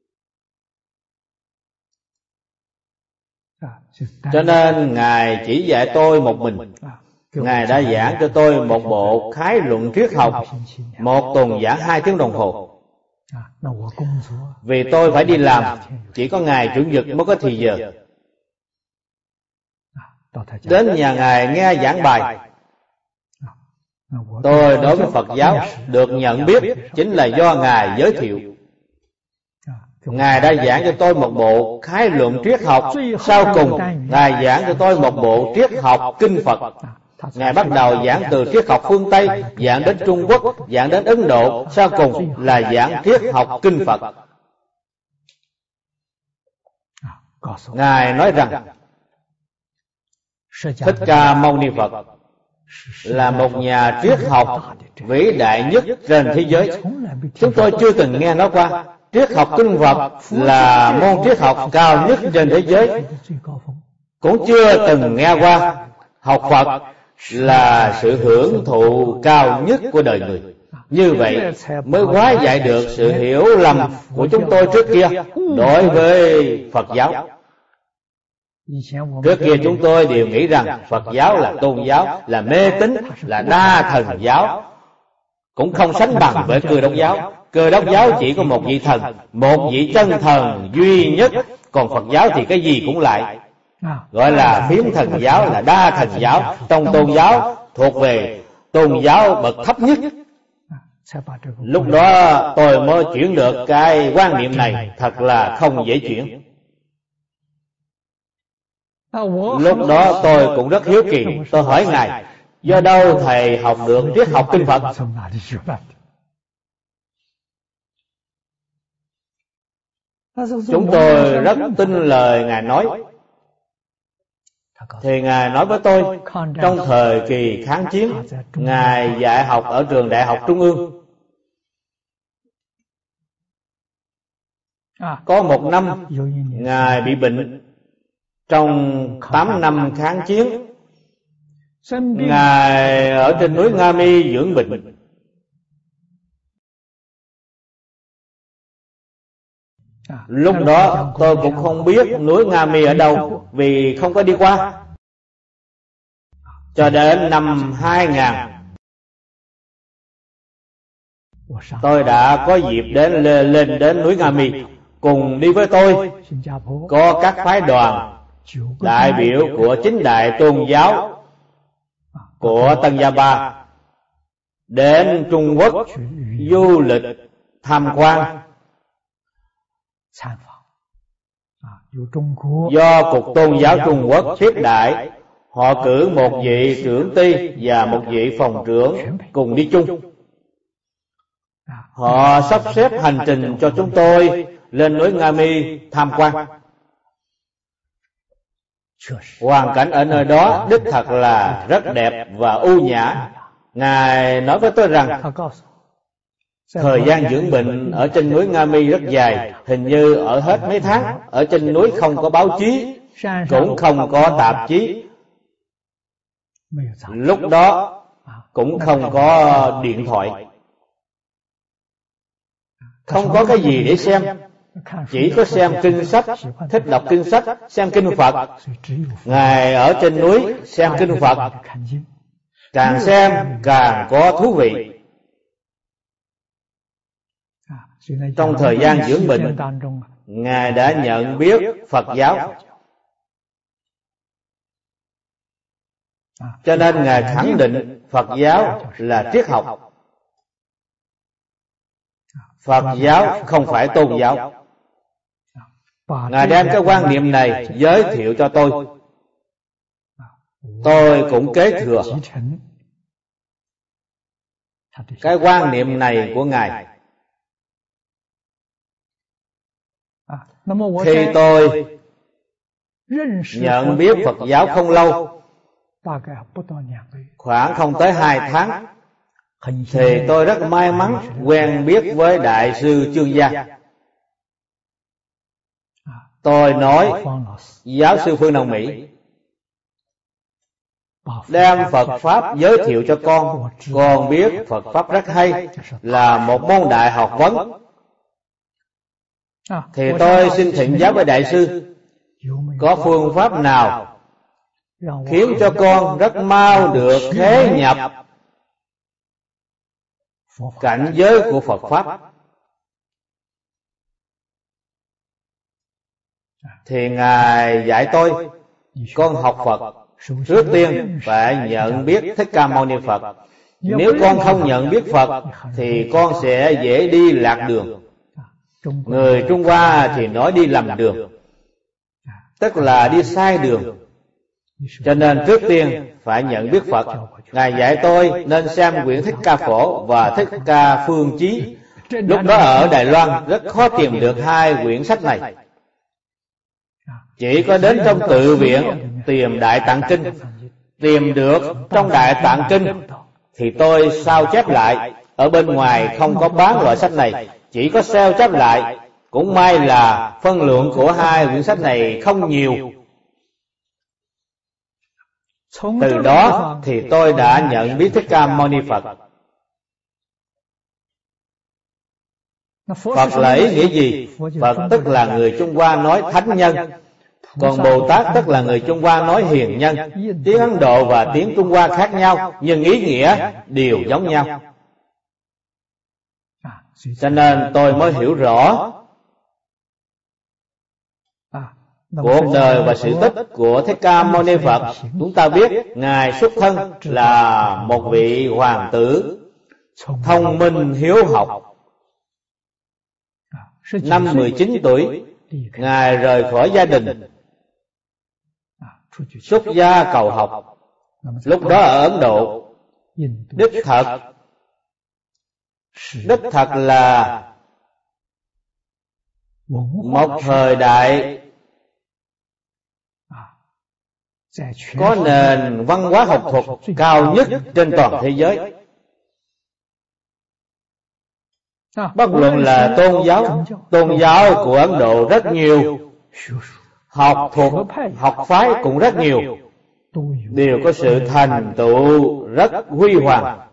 Cho nên Ngài chỉ dạy tôi một mình. Ngài đã giảng cho tôi một bộ khái luận triết học, một tuần giảng 2 tiếng đồng hồ. Vì tôi phải đi làm, chỉ có Ngài Chủ nhật mới có thì giờ. Đến nhà Ngài nghe giảng bài. Tôi đối với Phật giáo được nhận biết chính là do Ngài giới thiệu. Ngài đã giảng cho tôi một bộ khái luận triết học. Sau cùng Ngài giảng cho tôi một bộ triết học kinh Phật. Ngài bắt đầu giảng từ triết học phương Tây, giảng đến Trung Quốc, giảng đến Ấn Độ, sau cùng là giảng triết học kinh Phật. Ngài nói rằng Thích Ca Mâu Ni Phật là một nhà triết học vĩ đại nhất trên thế giới. Chúng tôi chưa từng nghe nói qua. Triết học kinh Phật là môn triết học cao nhất trên thế giới. Cũng chưa từng nghe qua học Phật là sự hưởng thụ cao nhất của đời người. Như vậy mới hóa giải được sự hiểu lầm của chúng tôi trước kia đối với Phật giáo. Trước kia chúng tôi đều nghĩ rằng Phật giáo là tôn giáo, là mê tín, là đa thần giáo, cũng không sánh bằng với Cơ Đốc giáo. Cơ Đốc giáo chỉ có một vị thần, một vị chân thần duy nhất, còn Phật giáo thì cái gì cũng lại, gọi là phiến thần giáo, là đa thần giáo. Trong tôn giáo thuộc về tôn giáo bậc thấp nhất. Lúc đó tôi mới chuyển được cái quan niệm này, thật là không dễ chuyển. Lúc đó tôi cũng rất hiếu kỳ, tôi hỏi Ngài, do đâu Thầy học được triết học kinh Phật? Chúng tôi rất tin lời Ngài nói. Thì Ngài nói với tôi, trong thời kỳ kháng chiến, Ngài dạy học ở trường Đại học Trung ương. Có một năm Ngài bị bệnh. Trong 8 năm kháng chiến, Ngài ở trên núi Nga Mi dưỡng bệnh. Lúc đó tôi cũng không biết núi Nga Mi ở đâu, vì không có đi qua. Cho đến năm 2000, tôi đã có dịp lên đến núi Nga Mi. Cùng đi với tôi có các phái đoàn đại biểu của 9 đại tôn giáo của Tân Gia Ba đến Trung Quốc du lịch tham quan. Do Cục Tôn giáo Trung Quốc tiếp đãi, họ cử một vị trưởng ty và một vị phòng trưởng cùng đi chung. Họ sắp xếp hành trình cho chúng tôi lên núi Nga Mi tham quan. Hoàn cảnh ở nơi đó đích thật là rất đẹp và ưu nhã. Ngài nói với tôi rằng thời gian dưỡng bệnh ở trên núi Nga Mi rất dài, hình như ở hết mấy tháng. Ở trên núi không có báo chí, cũng không có tạp chí. Lúc đó cũng không có điện thoại, không có cái gì để xem, chỉ có xem kinh sách, thích đọc kinh sách, xem kinh Phật. Ngài ở trên núi xem kinh Phật, càng xem càng có thú vị. Trong thời gian dưỡng bệnh, Ngài đã nhận biết Phật giáo, cho nên Ngài khẳng định Phật giáo là triết học. Phật giáo không phải tôn giáo. Ngài đem cái quan niệm này giới thiệu cho tôi. Tôi cũng kế thừa cái quan niệm này của Ngài. Khi tôi nhận biết Phật giáo không lâu, khoảng không tới 2 tháng, thì tôi rất may mắn quen biết với Đại sư Chương Gia. Tôi nói giáo sư Phương Đông Mỹ đem Phật Pháp giới thiệu cho con biết Phật Pháp rất hay, là một môn đại học vấn. Thì tôi xin thỉnh giáo với Đại sư, có phương pháp nào khiến cho con rất mau được thế nhập cảnh giới của Phật Pháp? thì Ngài dạy tôi, con học Phật trước tiên phải nhận biết Thích Ca Mâu Ni Phật. Nếu con không nhận biết Phật thì con sẽ dễ đi lạc đường. Người Trung Hoa thì nói đi lầm đường, tức là đi sai đường. Cho nên trước tiên phải nhận biết Phật. Ngài dạy tôi nên xem quyển Thích Ca Phổ và Thích Ca Phương Chí. Lúc đó ở Đài Loan rất khó tìm được hai quyển sách này. Chỉ có đến trong tự viện tìm Đại Tạng Kinh. Tìm được trong Đại Tạng Kinh thì tôi sao chép lại. Ở bên ngoài không có bán loại sách này, chỉ có sao chép lại. Cũng may là phân lượng của hai quyển sách này không nhiều. Từ đó thì tôi đã nhận biết Thích Ca Mâu Ni Phật. Phật là ý nghĩa gì? Phật tức là người Trung Hoa nói thánh nhân, còn Bồ Tát tức là người Trung Hoa nói hiền nhân. Tiếng Ấn Độ và tiếng Trung Hoa khác nhau, nhưng ý nghĩa đều giống nhau. Cho nên tôi mới hiểu rõ cuộc đời và sự tích của Thích Ca Mâu Ni Phật. Chúng ta biết Ngài xuất thân là một vị hoàng tử thông minh hiếu học. Năm 19 tuổi, Ngài rời khỏi gia đình, xuất gia cầu học. Lúc đó ở Ấn Độ, đích thật là một thời đại có nền văn hóa học thuật cao nhất trên toàn thế giới. Bất luận là tôn giáo của Ấn Độ rất nhiều, học thuật, học phái cũng rất nhiều, đều có sự thành tựu rất huy hoàng.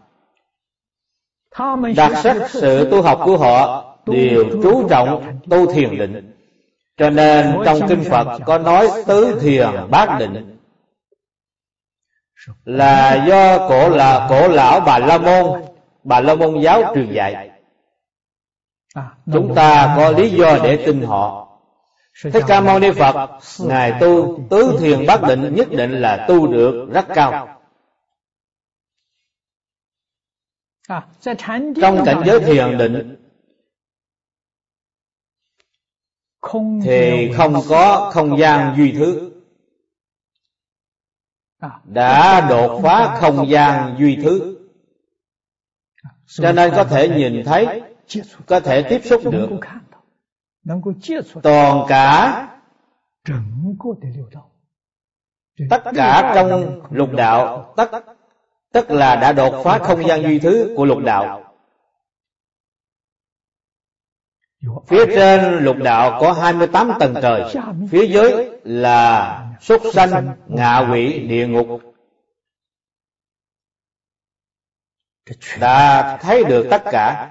Đặc sắc sự tu học của họ đều chú trọng tu thiền định. Cho nên trong kinh Phật có nói tứ thiền bát định, là do cổ lão Bà La Môn giáo truyền dạy. Chúng ta có lý do để tin họ. Thích Ca Mâu Ni Phật, Ngài tu tứ thiền bát định nhất định là tu được rất cao. Trong cảnh giới thiền định thì không có không gian duy thứ. Đã đột phá không gian duy thứ, cho nên có thể nhìn thấy, có thể tiếp xúc được toàn cả tất cả trong lục đạo, tức là đã đột phá không gian duy thứ của lục đạo. Phía trên lục đạo có 28 tầng trời, phía dưới là súc sanh, ngạ quỷ, địa ngục. Đã thấy được tất cả.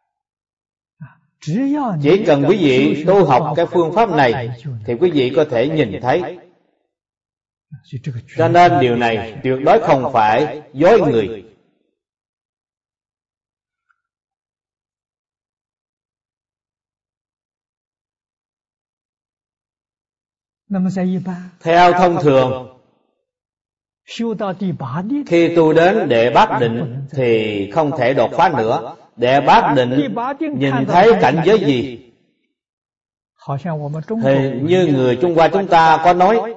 Chỉ cần quý vị tu học cái phương pháp này thì quý vị có thể nhìn thấy. Cho nên điều này tuyệt đối không phải dối người. Theo thông thường, khi tu đến đệ bát định thì không thể đột phá nữa. Đệ bát định nhìn thấy cảnh giới gì? Thì như người Trung Hoa chúng ta có nói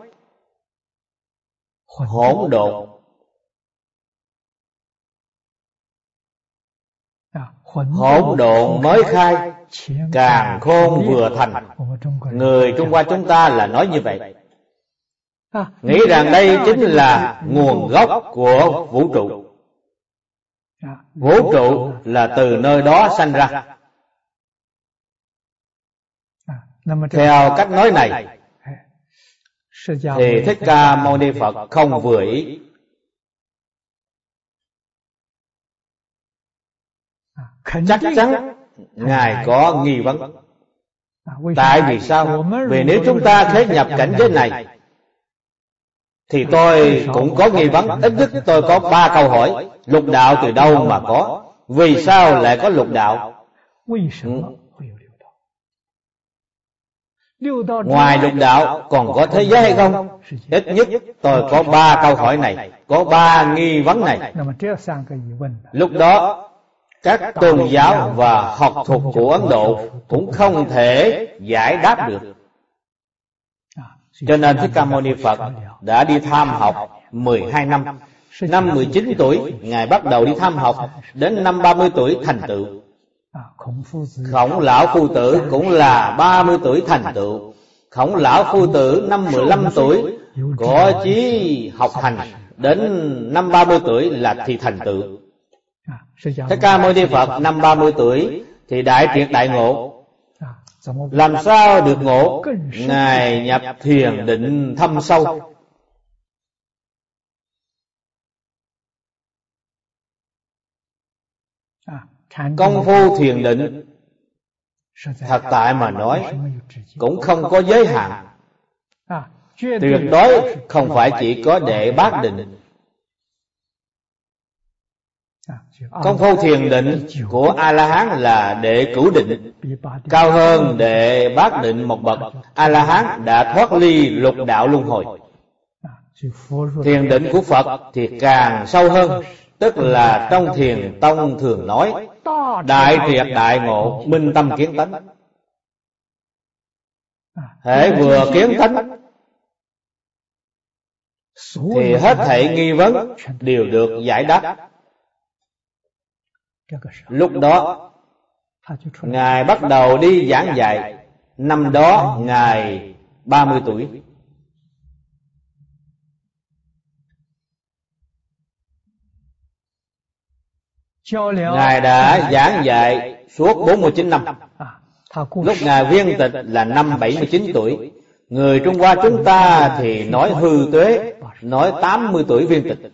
hỗn độn. Hỗn độn mới khai, càn khôn vừa thành. Người Trung Hoa chúng ta là nói như vậy, nghĩ rằng đây chính là nguồn gốc của vũ trụ. Vũ trụ là từ nơi đó sanh ra. Theo cách nói này thì Thích Ca Mâu Ni Phật không vừa ý. Chắc chắn Ngài có nghi vấn. Tại vì sao? Vì nếu chúng ta khế nhập cảnh giới này thì tôi cũng có nghi vấn. Ít nhất tôi có 3 câu hỏi. Lục đạo từ đâu mà có? Vì sao lại có lục đạo? Ngoài lục đạo còn có thế giới hay không? Ít nhất tôi có 3 câu hỏi này, có 3 nghi vấn này. Lúc đó các tôn giáo và học thuật của Ấn Độ cũng không thể giải đáp được. Cho nên Thích Ca Mâu Ni Phật đã đi tham học 12 năm. Năm 19 tuổi Ngài bắt đầu đi tham học, đến năm 30 tuổi thành tựu. Khổng Lão Phu Tử cũng là 30 tuổi thành tựu. Khổng Lão Phu Tử năm 15 tuổi có chí học hành, đến năm 30 tuổi là thì thành tựu. Thích Ca Mâu Ni Phật năm 30 tuổi thì đại triệt đại ngộ. Làm sao được ngộ? Ngài nhập thiền định thâm sâu. Công phu thiền định thật tại mà nói cũng không có giới hạn. Tuyệt đối không phải chỉ có đệ bát định. Công phu thiền định của A-la-hán là đệ cửu định, cao hơn đệ bát định một bậc. A-la-hán đã thoát ly lục đạo luân hồi. Thiền định của Phật thì càng sâu hơn, tức là trong thiền tông thường nói đại triệt đại ngộ, minh tâm kiến tánh. Hễ vừa kiến tánh thì hết thảy nghi vấn đều được giải đáp. Lúc đó Ngài bắt đầu đi giảng dạy. Năm đó Ngài 30 tuổi. Ngài đã giảng dạy suốt 49 năm. Lúc Ngài viên tịch là năm 79 tuổi. Người Trung Hoa chúng ta thì nói hư tuế, nói 80 tuổi viên tịch.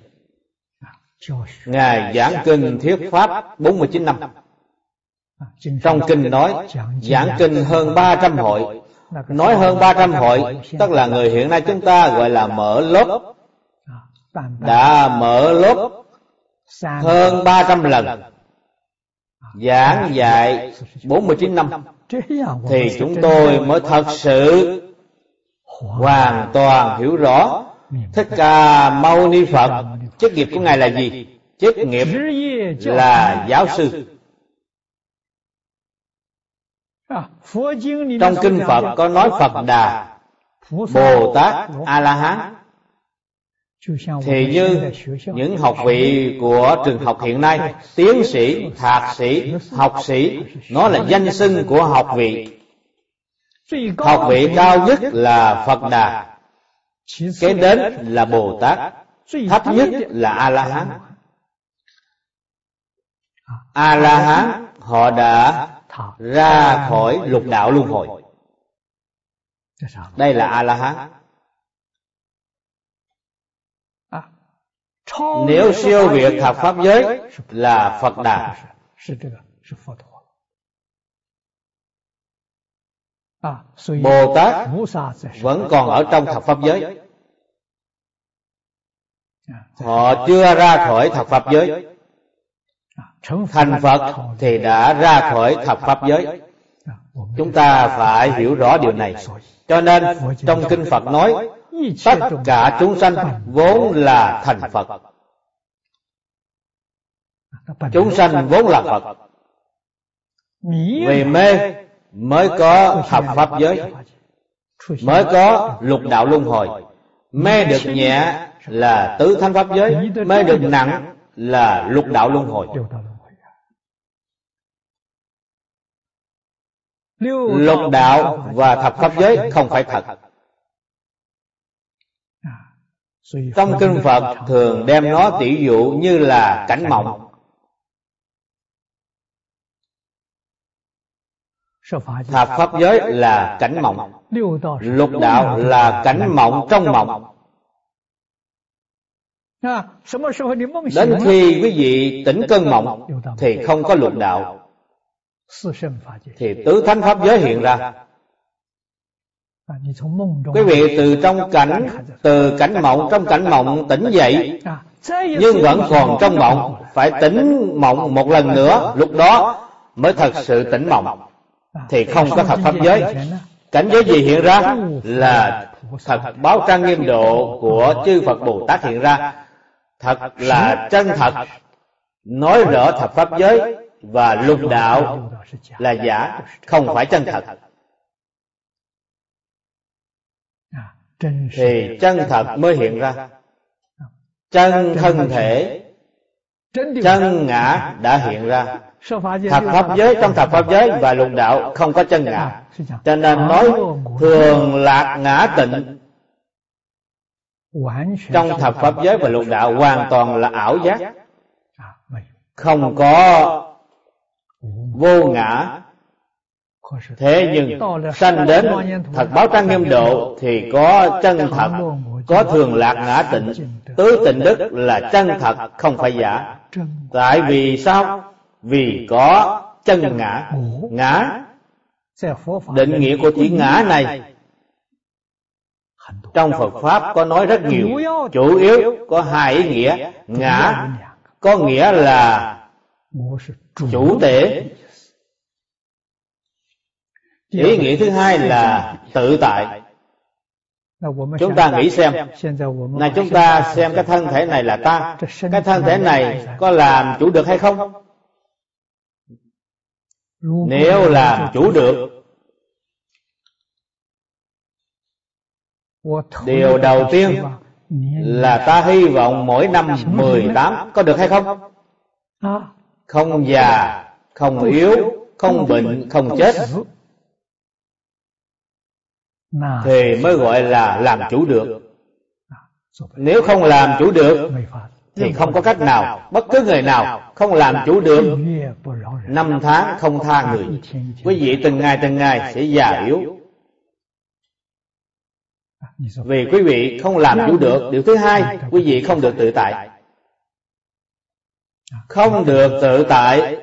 Ngài giảng kinh thuyết pháp 49 năm. Trong kinh nói giảng kinh hơn 300 hội. Nói hơn 300 hội tức là người hiện nay chúng ta gọi là mở lớp. Đã mở lớp hơn 300 lần, giảng dạy 49 năm. Thì chúng tôi mới thật sự hoàn toàn hiểu rõ Thích Ca Mâu Ni Phật chức nghiệp của Ngài là gì? Chức nghiệp là giáo sư. Trong kinh Phật có nói Phật Đà, Bồ Tát, A-la-hán. Thì như những học vị của trường học hiện nay, tiến sĩ, thạc sĩ, học sĩ, nó là danh xưng của học vị. Học vị cao nhất là Phật Đà, kế đến là Bồ Tát, thấp nhất là A-la-hán. A-la-hán họ đã ra khỏi lục đạo luân hồi. Đây là A-la-hán. Nếu siêu việt thập pháp giới là Phật Đà. Bồ Tát vẫn còn ở trong thập pháp giới. Họ chưa ra khỏi thập pháp giới. Thành Phật thì đã ra khỏi thập pháp giới. Chúng ta phải hiểu rõ điều này. Cho nên trong kinh Phật nói tất cả chúng sanh vốn là thành Phật. Chúng sanh vốn là Phật. Vì mê mới có thập pháp giới, mới có lục đạo luân hồi. Mê được nhẹ là tứ thánh pháp giới, mê được nặng là lục đạo luân hồi. Lục đạo và thập pháp giới không phải thật. Trong kinh Phật thường đem nó tỷ dụ như là cảnh mộng. Thập pháp giới là cảnh mộng, lục đạo là cảnh mộng trong mộng. Đến khi quý vị tỉnh cơn mộng thì không có lục đạo, thì tứ thánh pháp giới hiện ra. Quý vị từ cảnh mộng, trong cảnh mộng tỉnh dậy, nhưng vẫn còn trong mộng, phải tỉnh mộng một lần nữa, lúc đó mới thật sự tỉnh mộng, thì không có thập pháp giới. Cảnh giới gì hiện ra? Là thật báo trang nghiêm độ của chư Phật Bồ Tát hiện ra. Thật là chân thật, nói rõ thập pháp giới và lục đạo là giả, không phải chân thật. Thì chân thật mới hiện ra. Chân thân thể, chân ngã đã hiện ra. Thập pháp giới, trong thập pháp giới và lục đạo không có chân ngã. Cho nên nói thường lạc ngã tịnh trong thập pháp giới và lục đạo hoàn toàn là ảo giác, không có vô ngã. Thế nhưng sanh đến thật báo trang nghiêm độ thì có chân thật, có thường lạc ngã tịnh. Tứ tịnh đức là chân thật, không phải giả. Tại vì sao? Vì có chân ngã. Ngã, định nghĩa của chữ ngã này trong Phật Pháp có nói rất nhiều. Chủ yếu có hai ý nghĩa. Ngã có nghĩa là chủ thể. Ý nghĩa thứ hai là tự tại. Chúng ta nghĩ xem, này chúng ta xem cái thân thể này là ta. Cái thân thể này có làm chủ được hay không? Nếu làm chủ được, điều đầu tiên là ta hy vọng mỗi năm 18 có được hay không? Không già, không yếu, không bệnh, không chết, thì mới gọi là làm chủ được. Nếu không làm chủ được thì không có cách nào. Bất cứ người nào không làm chủ được, 5 tháng không tha người. Quý vị từng ngày sẽ già yếu. Vì quý vị không làm chủ được. Điều thứ hai, quý vị không được tự tại. Không được tự tại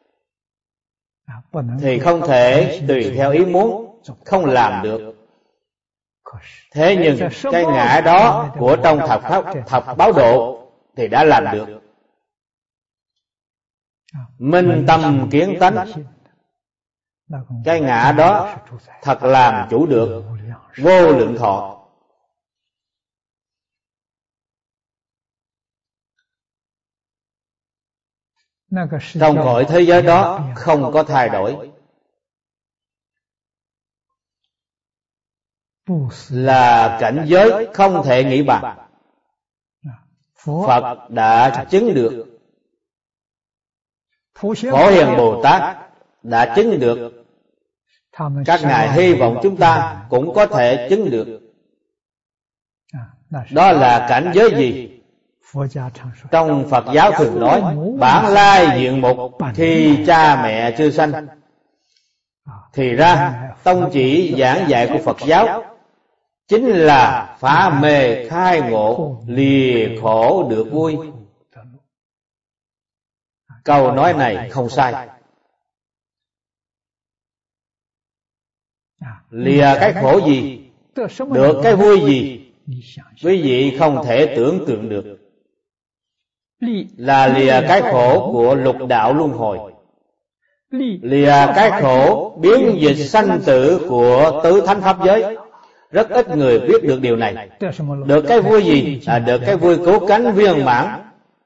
thì không thể tùy theo ý muốn, không làm được. Thế nhưng cái ngã đó của trong thập báo độ thì đã làm được. Minh tâm kiến tánh, cái ngã đó thật làm chủ được vô lượng thọ. Trong cõi thế giới đó không có thay đổi, là cảnh giới không thể nghĩ bằng. Phật đã chứng được, Phổ Hiền Bồ Tát đã chứng được. Các ngài hy vọng chúng ta cũng có thể chứng được. Đó là cảnh giới gì? Trong Phật giáo thường nói bản lai diện mục khi cha mẹ chưa sanh. Thì ra tông chỉ giảng dạy của Phật giáo chính là phá mê khai ngộ, lìa khổ được vui. Câu nói này không sai. Lìa cái khổ gì, được cái vui gì, quý vị không thể tưởng tượng được. Là lìa cái khổ của lục đạo luân hồi, lìa cái khổ biến dịch sanh tử của tứ thánh pháp giới. Rất ít người biết được điều này. Được cái vui gì? Được cái vui cứu cánh viên mãn.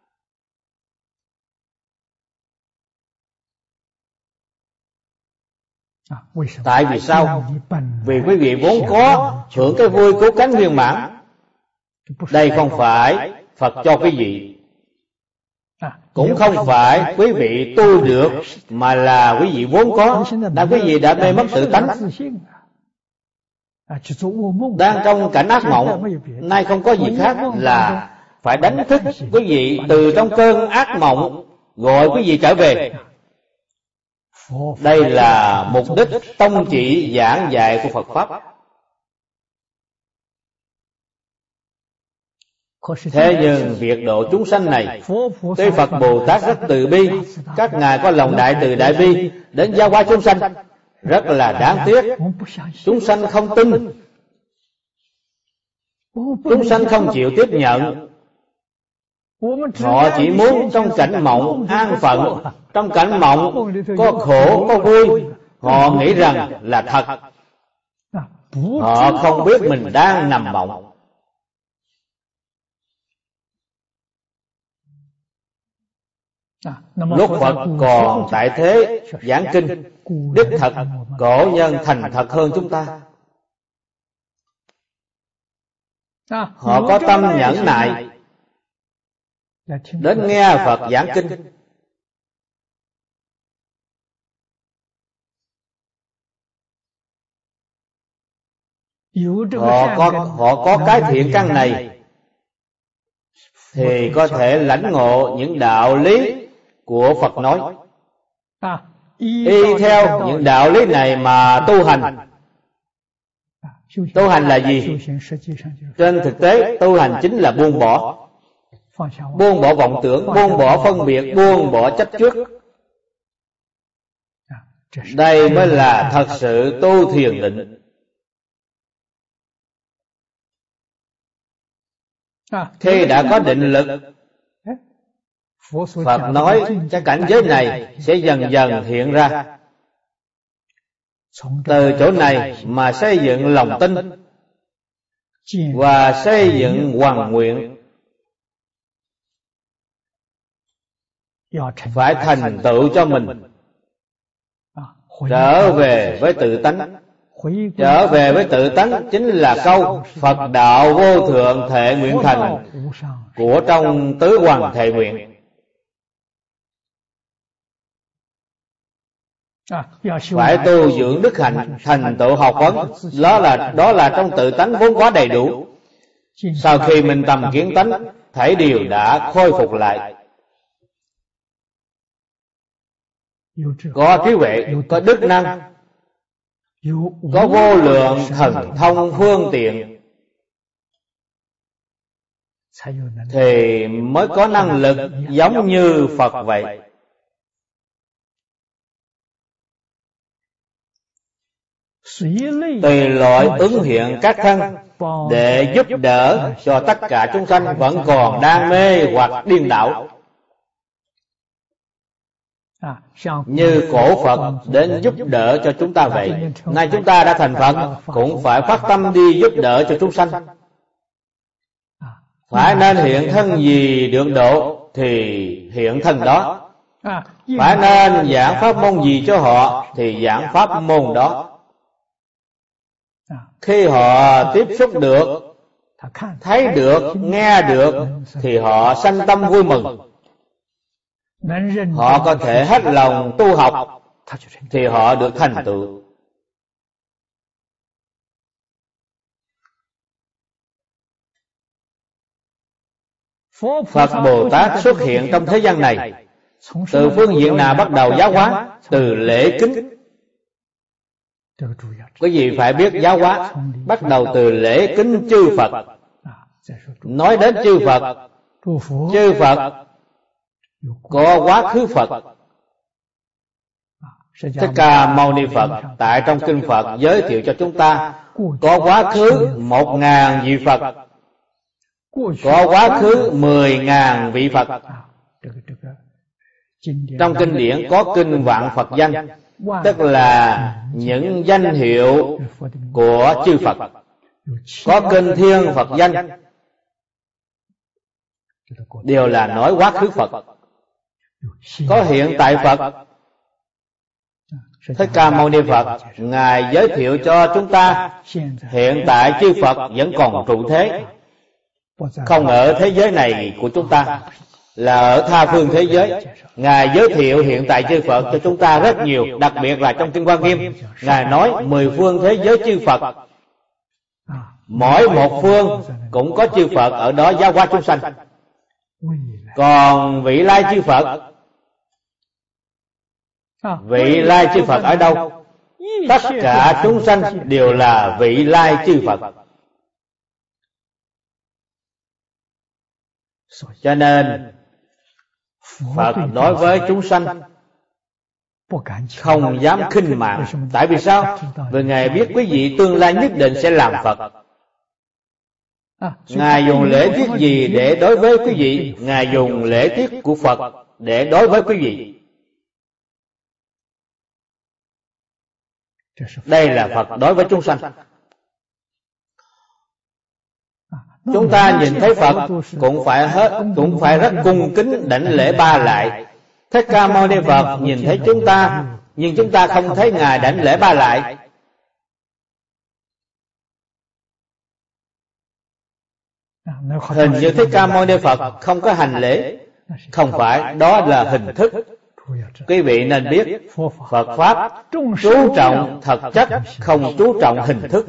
Tại vì sao? Vì quý vị vốn có hưởng cái vui cứu cánh viên mãn. Đây không phải Phật cho quý vị, cũng không phải quý vị tu được, mà là quý vị vốn có. Quý vị đã mê mất tự tánh, đang trong cảnh ác mộng. Nay không có gì khác là phải đánh thức quý vị từ trong cơn ác mộng, gọi quý vị trở về. Đây là mục đích tông chỉ giảng dạy của Phật Pháp. Thế nhưng việc độ chúng sanh này, tuy Phật Bồ Tát rất từ bi, các ngài có lòng đại từ đại bi đến giao hóa chúng sanh, rất là đáng tiếc. Chúng sanh không tin, chúng sanh không chịu tiếp nhận. Họ chỉ muốn trong cảnh mộng an phận, trong cảnh mộng có khổ có vui, họ nghĩ rằng là thật. Họ không biết mình đang nằm mộng. Lúc Phật còn tại thế giảng kinh, đích thật cổ nhân thành thật hơn chúng ta. Họ có tâm nhẫn nại đến nghe Phật giảng kinh. Họ có cái thiện căn này thì có thể lãnh ngộ những đạo lý của Phật nói, y theo những đạo lý này mà tu hành. Tu hành là gì? Trên thực tế tu hành chính là buông bỏ. Buông bỏ vọng tưởng, buông bỏ phân biệt, buông bỏ chấp trước. Đây mới là thật sự tu thiền định. Khi đã có định lực, Phật nói cái cảnh giới này sẽ dần dần hiện ra. Từ chỗ này mà xây dựng lòng tin và xây dựng hoằng nguyện, phải thành tựu cho mình, trở về với tự tánh. Trở về với tự tánh chính là câu Phật đạo vô thượng thệ nguyện thành của trong tứ hoằng thệ nguyện. Phải tu dưỡng đức hạnh, thành tựu học vấn, đó là trong tự tánh vốn có đầy đủ. Sau khi minh tâm kiến tánh, thảy điều đã khôi phục lại. Có trí huệ, có đức năng, có vô lượng thần thông phương tiện, thì mới có năng lực giống như Phật vậy. Tùy loại ứng hiện các thân để giúp đỡ cho tất cả chúng sanh vẫn còn đam mê hoặc điên đảo. Như cổ Phật đến giúp đỡ cho chúng ta vậy. Nay chúng ta đã thành Phật, cũng phải phát tâm đi giúp đỡ cho chúng sanh. Phải nên hiện thân gì được độ thì hiện thân đó. Phải nên giảng pháp môn gì cho họ thì giảng pháp môn đó. Khi họ tiếp xúc được, thấy được, nghe được thì họ sanh tâm vui mừng. Họ có thể hết lòng tu học thì họ được thành tựu. Phật Bồ Tát xuất hiện trong thế gian này, từ phương diện nào bắt đầu giáo hóa? Từ lễ kính. Quý vị phải biết giáo hóa bắt đầu từ lễ kính chư Phật. Nói đến chư Phật có quá khứ Phật. Thích Ca Mâu Ni Phật tại trong kinh Phật giới thiệu cho chúng ta có quá khứ 1000 vị Phật, có quá khứ 10.000 vị Phật. Trong kinh điển có kinh vạn Phật danh, tức là những danh hiệu của chư Phật. Có kinh thiên Phật danh, đều là nói quá khứ Phật. Có hiện tại Phật. Thích Ca Mâu Ni Phật Ngài giới thiệu cho chúng ta hiện tại chư Phật vẫn còn trụ thế, không ở thế giới này của chúng ta, là ở tha phương thế giới. Ngài giới thiệu hiện tại chư Phật cho chúng ta rất nhiều, đặc biệt là trong kinh Hoa Nghiêm, Ngài nói 10 phương thế giới chư Phật, mỗi một phương cũng có chư Phật ở đó giáo hóa chúng sanh. Còn vị lai chư Phật, vị lai chư Phật ở đâu? Tất cả chúng sanh đều là vị lai chư Phật. Cho nên Phật đối với chúng sanh không dám khinh mạng. Tại vì sao? Vì Ngài biết quý vị tương lai nhất định sẽ làm Phật. Ngài dùng lễ tiết gì để đối với quý vị? Ngài dùng lễ tiết của Phật để đối với quý vị. Đây là Phật đối với chúng sanh. Chúng ta nhìn thấy Phật cũng phải rất cung kính đảnh lễ ba lại. Thích Ca Mâu Ni Phật nhìn thấy chúng ta, nhưng chúng ta không thấy Ngài đảnh lễ ba lại. Hình như Thích Ca Mâu Ni Phật không có hành lễ. Không phải, đó là hình thức. Quý vị nên biết, Phật Pháp chú trọng thật chất, không chú trọng hình thức.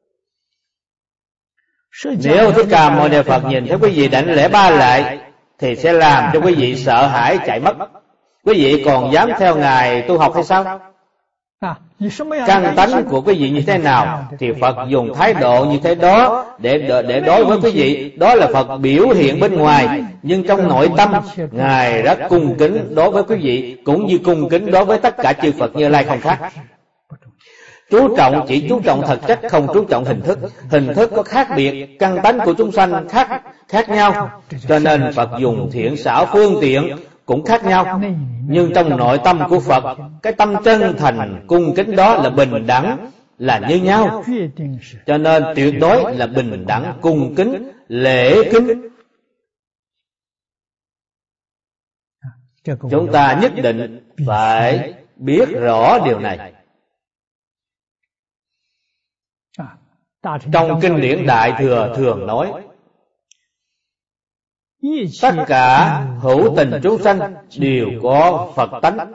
Nếu Thích Ca Mâu Ni Phật nhìn thấy quý vị đảnh lễ ba lại, thì sẽ làm cho quý vị sợ hãi chạy mất. Quý vị còn dám theo Ngài tu học hay sao? Căn tánh của quý vị như thế nào thì Phật dùng thái độ như thế đó để đối với quý vị. Đó là Phật biểu hiện bên ngoài, nhưng trong nội tâm Ngài rất cung kính đối với quý vị, cũng như cung kính đối với tất cả chư Phật Như Lai không khác. Chỉ chú trọng thật chất, không chú trọng hình thức. Hình thức có khác biệt, căn tánh của chúng sanh khác nhau, cho nên Phật dùng thiện xảo phương tiện cũng khác nhau. Nhưng trong nội tâm của Phật, cái tâm chân thành cung kính đó là bình đẳng, là như nhau. Cho nên tuyệt đối là bình đẳng, cung kính, lễ kính. Chúng ta nhất định phải biết rõ điều này. Trong kinh điển Đại Thừa thường nói, tất cả hữu tình chúng sanh đều có Phật tánh.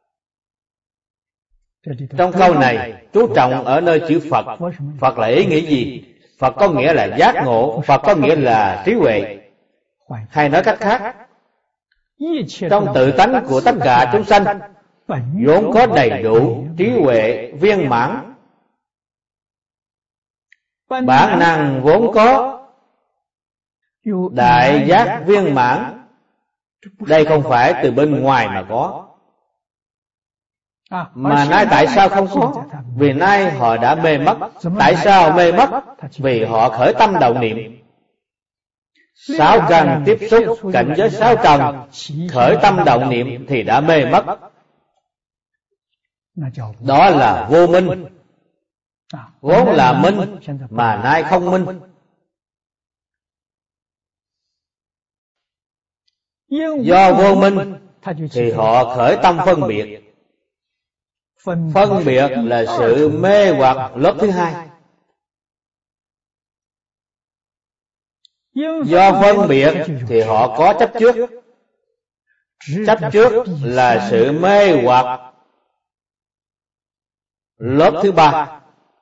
Trong câu này chú trọng ở nơi chữ Phật. Phật là ý nghĩa gì? Phật có nghĩa là giác ngộ, Phật có nghĩa là trí huệ. Hay nói cách khác, trong tự tánh của tất cả chúng sanh vốn có đầy đủ trí huệ viên mãn. Bản năng vốn có đại giác viên mãn. Đây không phải từ bên ngoài mà có. Mà nay tại sao không có? Vì nay họ đã mê mất. Tại sao mê mất? Vì họ khởi tâm động niệm. Sáu căn tiếp xúc cảnh giới sáu trần, khởi tâm động niệm thì đã mê mất. Đó là vô minh. Vốn là minh mà nay không minh. Do vô minh thì họ khởi tâm phân biệt. Phân biệt là sự mê hoặc lớp thứ hai. Do phân biệt thì họ có chấp trước. Chấp trước là sự mê hoặc lớp thứ ba.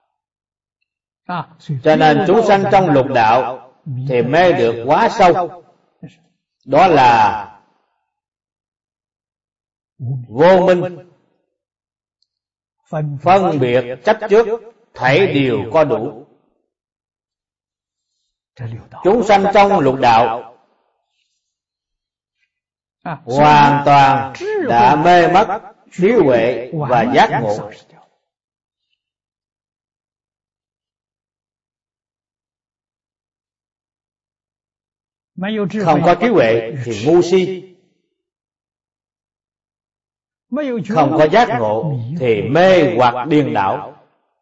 Cho nên chúng sanh trong lục đạo thì mê được quá sâu. Đó là vô minh. Phân biệt chấp trước thảy đều có đủ. Chúng sanh trong lục đạo hoàn toàn đã mê mất trí huệ và giác ngộ. Không có trí huệ thì ngu si. Không có giác ngộ thì mê hoặc điên đảo.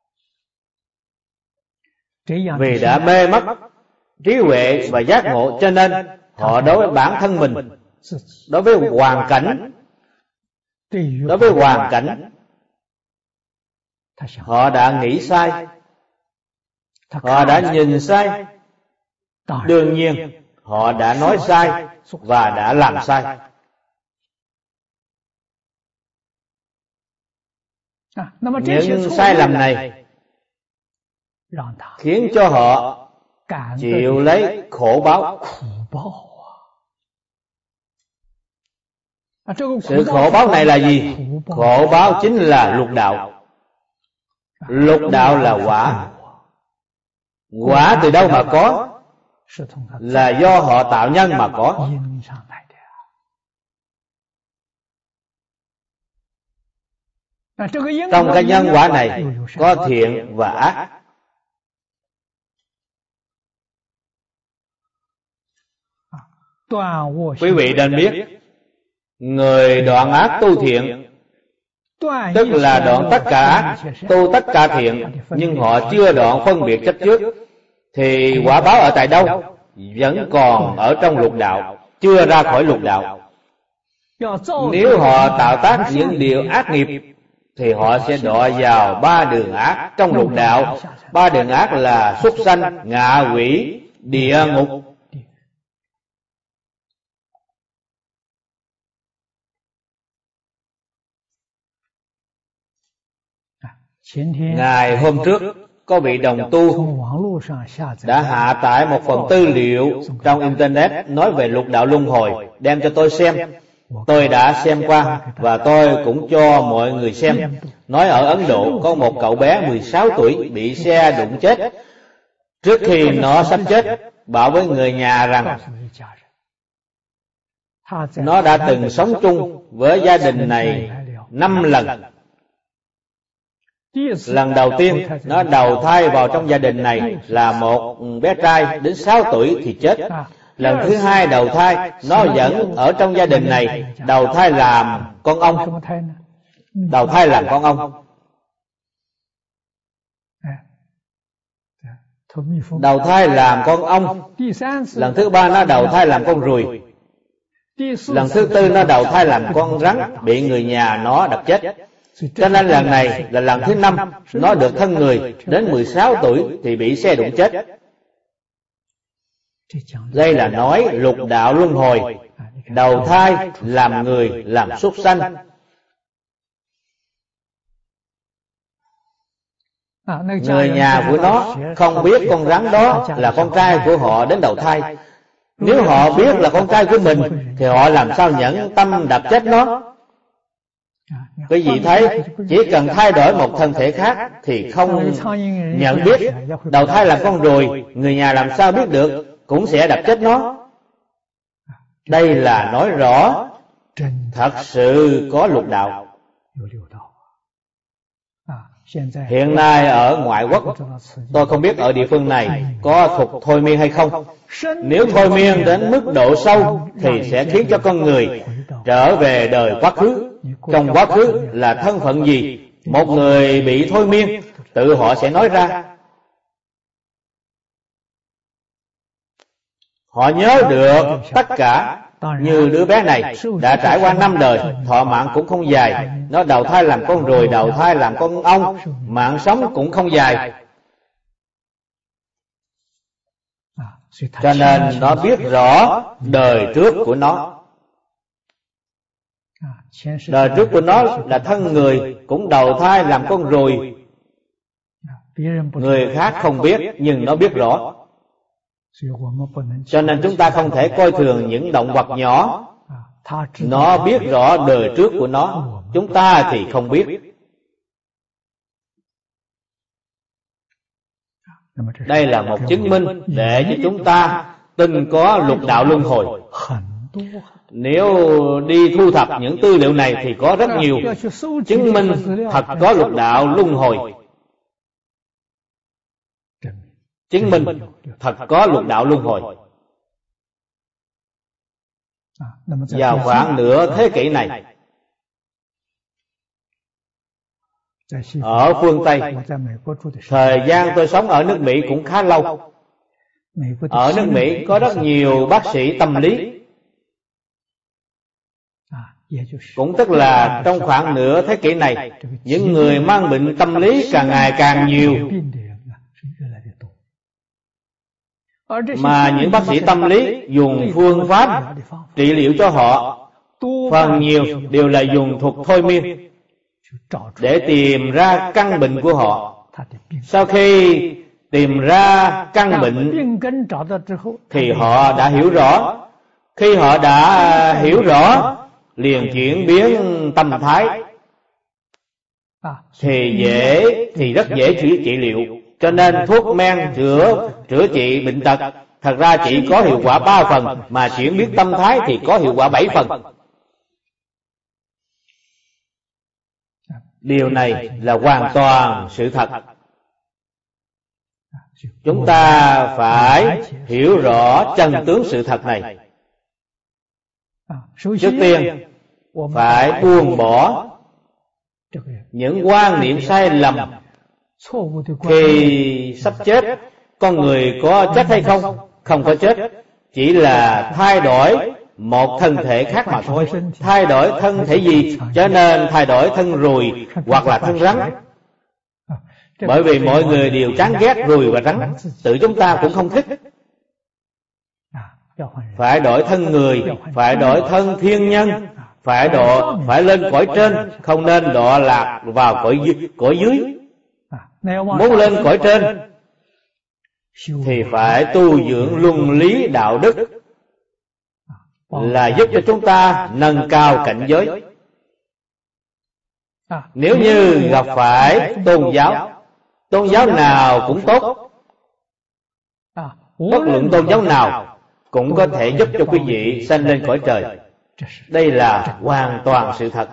Vì đã mê mất trí huệ và giác ngộ, cho nên họ đối với bản thân mình, đối với hoàn cảnh, họ đã nghĩ sai, họ đã nhìn sai. Đương nhiên họ đã nói sai và đã làm sai. Những sai lầm này khiến cho họ chịu lấy khổ báo. Sự khổ báo này là gì? Khổ báo chính là lục đạo. Lục đạo là quả. Quả từ đâu mà có? Là do họ tạo nhân mà có. Trong cái nhân quả này có thiện và ác. Quý vị nên biết, người đoạn ác tu thiện, tức là đoạn tất cả ác, tu tất cả thiện, nhưng họ chưa đoạn phân biệt chấp trước, thì quả báo ở tại đâu? vẫn còn ở trong lục đạo, chưa ra khỏi lục đạo. Nếu họ tạo tác những điều ác nghiệp thì họ sẽ đọa vào 3 đường ác trong lục đạo. 3 đường ác là súc sanh, ngạ quỷ, địa ngục. Ngày hôm trước có vị đồng tu đã hạ tải một phần tư liệu trong internet nói về lục đạo luân hồi, đem cho tôi xem. Tôi đã xem qua và tôi cũng cho mọi người xem. Nói ở Ấn Độ có một cậu bé 16 tuổi bị xe đụng chết. Trước khi nó sắp chết, bảo với người nhà rằng nó đã từng sống chung với gia đình này 5 lần. Lần đầu tiên nó đầu thai vào trong gia đình này là một bé trai đến 6 tuổi thì chết. Lần thứ hai đầu thai nó vẫn ở trong gia đình này, đầu thai làm con ong. Đầu thai làm con ong. Đầu thai làm con ong. Lần thứ ba nó đầu thai làm con ruồi. Lần thứ tư nó đầu thai làm con rắn bị người nhà nó đập chết. Cho nên lần này là lần thứ 5 nó được thân người, đến 16 tuổi thì bị xe đụng chết. Đây là nói lục đạo luân hồi, đầu thai làm người, làm súc sanh. Người nhà của nó không biết con rắn đó là con trai của họ đến đầu thai. Nếu họ biết là con trai của mình thì họ làm sao nhẫn tâm đập chết nó. Quý vị thấy, chỉ cần thay đổi một thân thể khác thì không nhận biết. Đầu thai làm con ruồi, người nhà làm sao biết được, cũng sẽ đập chết nó. Đây là nói rõ thật sự có lục đạo. Hiện nay ở ngoại quốc, tôi không biết ở địa phương này có thuật thôi miên hay không. Nếu thôi miên đến mức độ sâu thì sẽ khiến cho con người trở về đời quá khứ. Trong quá khứ là thân phận gì, một người bị thôi miên tự họ sẽ nói ra. Họ nhớ được tất cả. Như đứa bé này đã trải qua 5 đời, thọ mạng cũng không dài. Nó đầu thai làm con ruồi, đầu thai làm con ong, mạng sống cũng không dài. Cho nên nó biết rõ đời trước của nó. Đời trước của nó là thân người, cũng đầu thai làm con ruồi. Người khác không biết, nhưng nó biết rõ. Cho nên chúng ta không thể coi thường những động vật nhỏ. Nó biết rõ đời trước của nó, chúng ta thì không biết. Đây là một chứng minh để cho chúng ta tin có lục đạo luân hồi. Nếu đi thu thập những tư liệu này thì có rất nhiều chứng minh thật có lục đạo luân hồi. Chứng minh thật có lục đạo luân hồi. Vào khoảng nửa thế kỷ này, ở phương Tây, thời gian tôi sống ở nước Mỹ cũng khá lâu. Ở nước Mỹ có rất nhiều bác sĩ tâm lý. Cũng tức là trong khoảng nửa thế kỷ này, những người mang bệnh tâm lý càng ngày càng nhiều. Mà những bác sĩ tâm lý dùng phương pháp trị liệu cho họ, phần nhiều đều là dùng thuật thôi miên để tìm ra căn bệnh của họ. Sau khi tìm ra căn bệnh thì họ đã hiểu rõ. Khi họ đã hiểu rõ, liền chuyển biến tâm thái thì rất dễ trị liệu. Cho nên thuốc men chữa trị bệnh tật thật ra chỉ có hiệu quả 3 phần, mà chuyển biến tâm thái thì có hiệu quả 7 phần. Điều này là hoàn toàn sự thật. Chúng ta phải hiểu rõ chân tướng sự thật này. Trước tiên phải buông bỏ những quan niệm sai lầm. Khi sắp chết, con người có chết hay không không có chết, chỉ là thay đổi một thân thể khác mà thôi. Thay đổi thân thể gì? Cho nên thay đổi thân ruồi hoặc là thân rắn. Bởi vì mọi người đều chán ghét ruồi và rắn, tự chúng ta cũng không thích. Phải đổi thân người, phải đổi thân thiên nhân, phải lên cõi trên, không nên đọa lạc vào cõi dưới. Muốn lên cõi trên thì phải tu dưỡng luân lý đạo đức, là giúp cho chúng ta nâng cao cảnh giới. Nếu như gặp phải tôn giáo nào cũng tốt, bất luận tôn giáo nào cũng có thể giúp cho quý vị sanh lên cõi trời. Đây là hoàn toàn sự thật.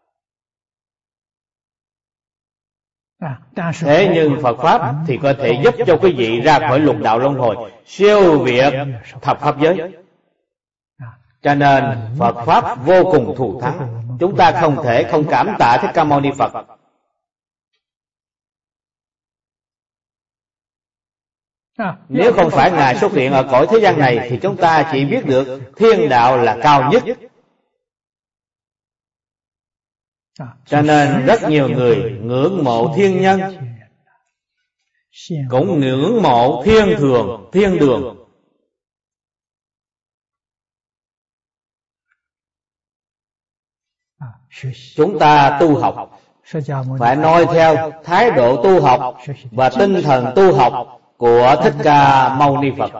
Thế nhưng Phật Pháp thì có thể giúp cho quý vị ra khỏi lục đạo luân hồi, siêu việt thập pháp giới. Cho nên Phật Pháp vô cùng thù thắng. Chúng ta không thể không cảm tạ Thích Ca Mâu Ni Phật. Nếu không phải Ngài xuất hiện ở cõi thế gian này thì chúng ta chỉ biết được thiên đạo là cao nhất. Cho nên rất nhiều người ngưỡng mộ thiên nhân, cũng ngưỡng mộ thiên đường. Chúng ta tu học phải noi theo thái độ tu học và tinh thần tu học của Thích Ca Mâu Ni Phật.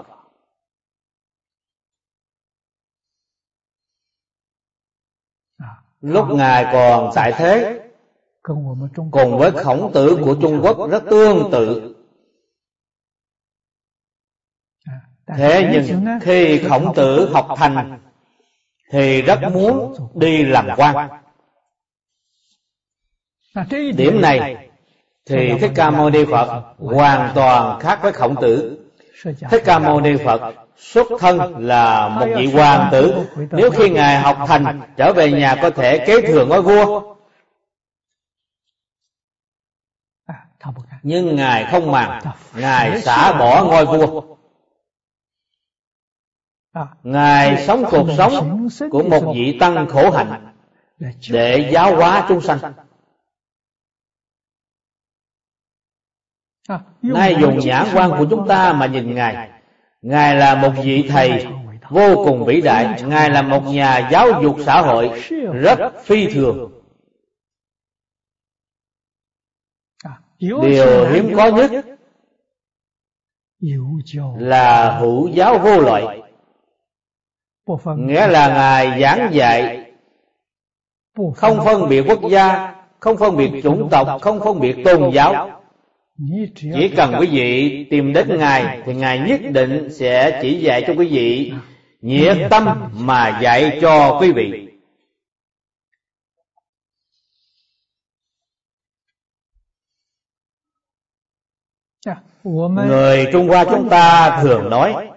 Lúc Ngài còn tại thế, cùng với Khổng Tử của Trung Quốc rất tương tự. Thế nhưng khi Khổng Tử học thành thì rất muốn đi làm quan. Điểm này thì Thích Ca Mâu Ni Phật hoàn toàn khác với Khổng Tử. Thích Ca Mâu Ni Phật xuất thân là một vị hoàng tử. Nếu khi Ngài học thành trở về nhà có thể kế thừa ngôi vua, nhưng Ngài không màng. Ngài xả bỏ ngôi vua. Ngài sống cuộc sống của một vị tăng khổ hạnh để giáo hóa chúng sanh. Nay dùng nhãn quan của chúng ta mà nhìn Ngài. Ngài là một vị thầy vô cùng vĩ đại. Ngài là một nhà giáo dục xã hội rất phi thường. Điều hiếm có nhất là hữu giáo vô loại. Nghĩa là Ngài giảng dạy không phân biệt quốc gia, không phân biệt chủng tộc, không phân biệt tôn giáo. Chỉ cần quý vị tìm đến Ngài thì Ngài nhất định sẽ chỉ dạy cho quý vị, nhiệt tâm mà dạy cho quý vị. Người Trung Hoa chúng ta thường nói,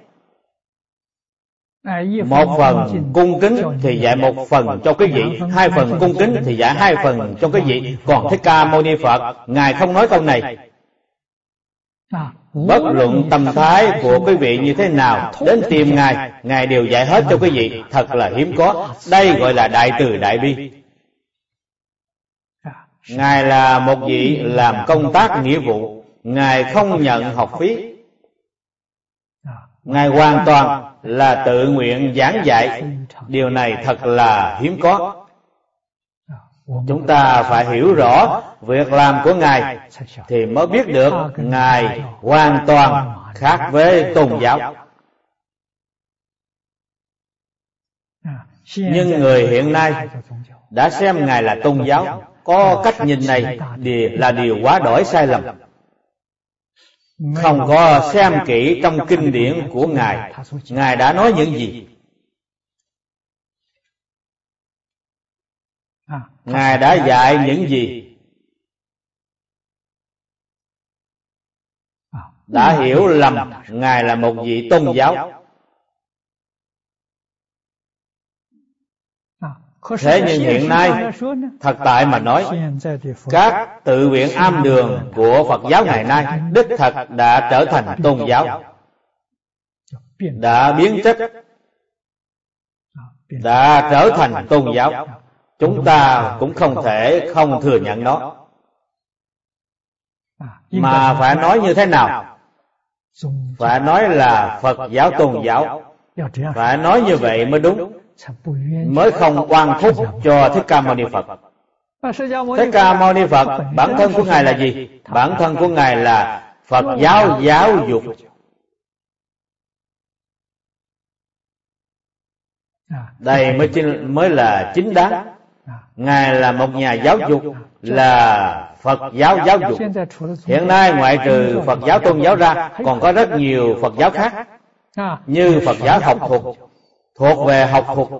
một phần cung kính thì dạy một phần cho quý vị, hai phần cung kính thì dạy hai phần cho quý vị. Còn Thích Ca Mâu Ni Phật, Ngài không nói câu này. Bất luận tâm thái của quý vị như thế nào, đến tìm Ngài, Ngài đều dạy hết cho quý vị. Thật là hiếm có. Đây gọi là đại từ đại bi. Ngài là một vị làm công tác nghĩa vụ, Ngài không nhận học phí. Ngài hoàn toàn là tự nguyện giảng dạy. Điều này thật là hiếm có. Chúng ta phải hiểu rõ việc làm của Ngài thì mới biết được Ngài hoàn toàn khác với tôn giáo. Nhưng người hiện nay đã xem Ngài là tôn giáo, có cách nhìn này là điều quá đỗi sai lầm. Không có xem kỹ trong kinh điển của Ngài, Ngài đã nói những gì, Ngài đã dạy những gì, đã hiểu lầm Ngài là một vị tôn giáo. Thế nhưng hiện nay, thật tại mà nói, các tự viện am đường của Phật giáo ngày nay đích thật đã trở thành tôn giáo. đã biến chất, đã trở thành tôn giáo. Chúng ta cũng không thể không thừa nhận nó. Mà phải nói như thế nào? Phải nói là Phật giáo tôn giáo. Phải nói như vậy mới đúng, mới không oan phúc cho Thích Ca Mâu Ni Phật. Thích Ca Mâu Ni Phật, bản thân của Ngài là gì? Bản thân của Ngài là Phật giáo giáo dục. Đây mới là chính đáng. Ngài là một nhà giáo dục, là Phật giáo giáo dục. Hiện nay ngoại trừ Phật giáo tôn giáo ra, còn có rất nhiều Phật giáo khác, như Phật giáo học thuật, thuộc về học thuật.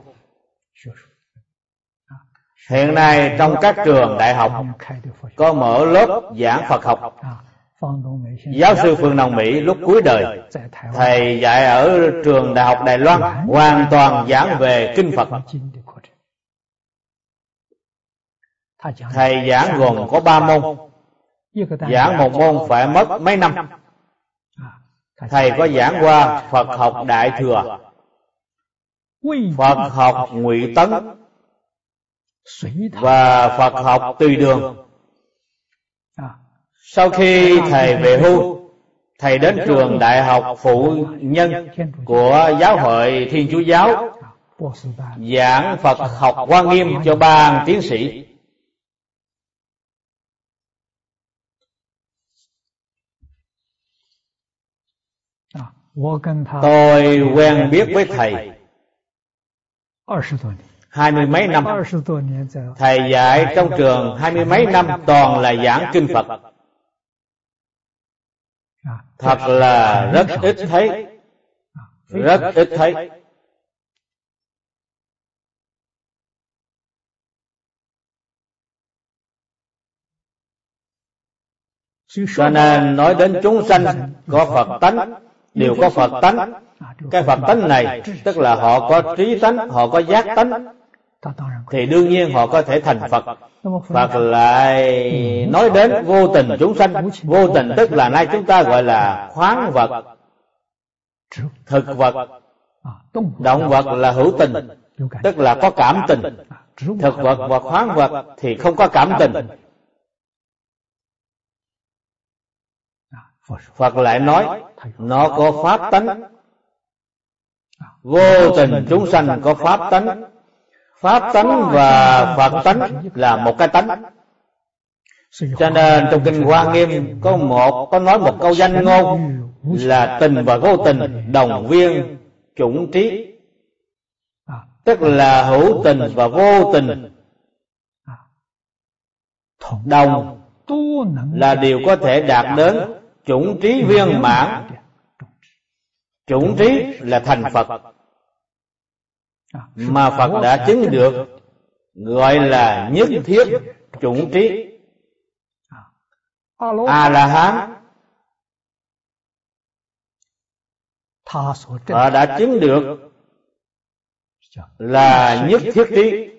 Hiện nay trong các trường đại học có mở lớp giảng Phật học. Giáo sư Phương Đồng Mỹ lúc cuối đời, thầy dạy ở trường Đại học Đài Loan, hoàn toàn giảng về kinh Phật. Thầy giảng gồm có 3 môn, giảng một môn phải mất mấy năm. Thầy có giảng qua Phật học Đại Thừa, Phật học Ngụy Tấn và Phật học Tùy Đường. Sau khi thầy về hưu, thầy đến trường Đại học Phụ Nhân của Giáo hội Thiên Chúa Giáo giảng Phật học Hoa Nghiêm cho 3 tiến sĩ. Tôi quen biết với thầy 20 mấy năm. Thầy dạy trong trường 20 mấy năm toàn là giảng kinh Phật. Thật là rất ít thấy, rất ít thấy. Cho nên nói đến chúng sanh có Phật tánh, đều có Phật tánh. Cái Phật tánh này tức là họ có trí tánh, họ có giác tánh, thì đương nhiên họ có thể thành Phật. Phật lại nói đến vô tình chúng sanh. Vô tình tức là nay chúng ta gọi là khoáng vật, thực vật. Động vật là hữu tình, tức là có cảm tình. Thực vật và khoáng vật thì không có cảm tình. Phật lại nói nó có pháp tánh. Vô tình chúng sanh có pháp tánh. Pháp tánh và Phật tánh là một cái tánh. Cho nên trong kinh Hoa Nghiêm có nói một câu danh ngôn là tình và vô tình đồng viên chủng trí, tức là hữu tình và vô tình đồng là điều có thể đạt đến chủng trí viên mãn. Chủng trí là thành Phật, mà Phật đã chứng được, gọi là nhất thiết chủng trí. A-la-hán họ đã chứng được là nhất thiết trí.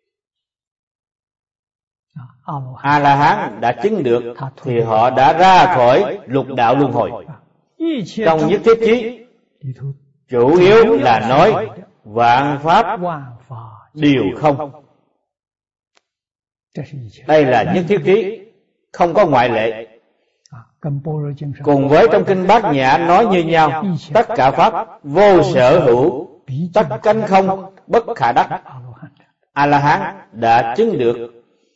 A-la-hán đã chứng được thì họ đã ra khỏi lục đạo luân hồi. Trong nhất thiết trí chủ yếu là nói vạn pháp đều không. Đây là nhất thiết trí, không có ngoại lệ. Cùng với trong kinh Bát Nhã nói như nhau, tất cả pháp vô sở hữu, tất cánh không, bất khả đắc. A-la-hán đã chứng được.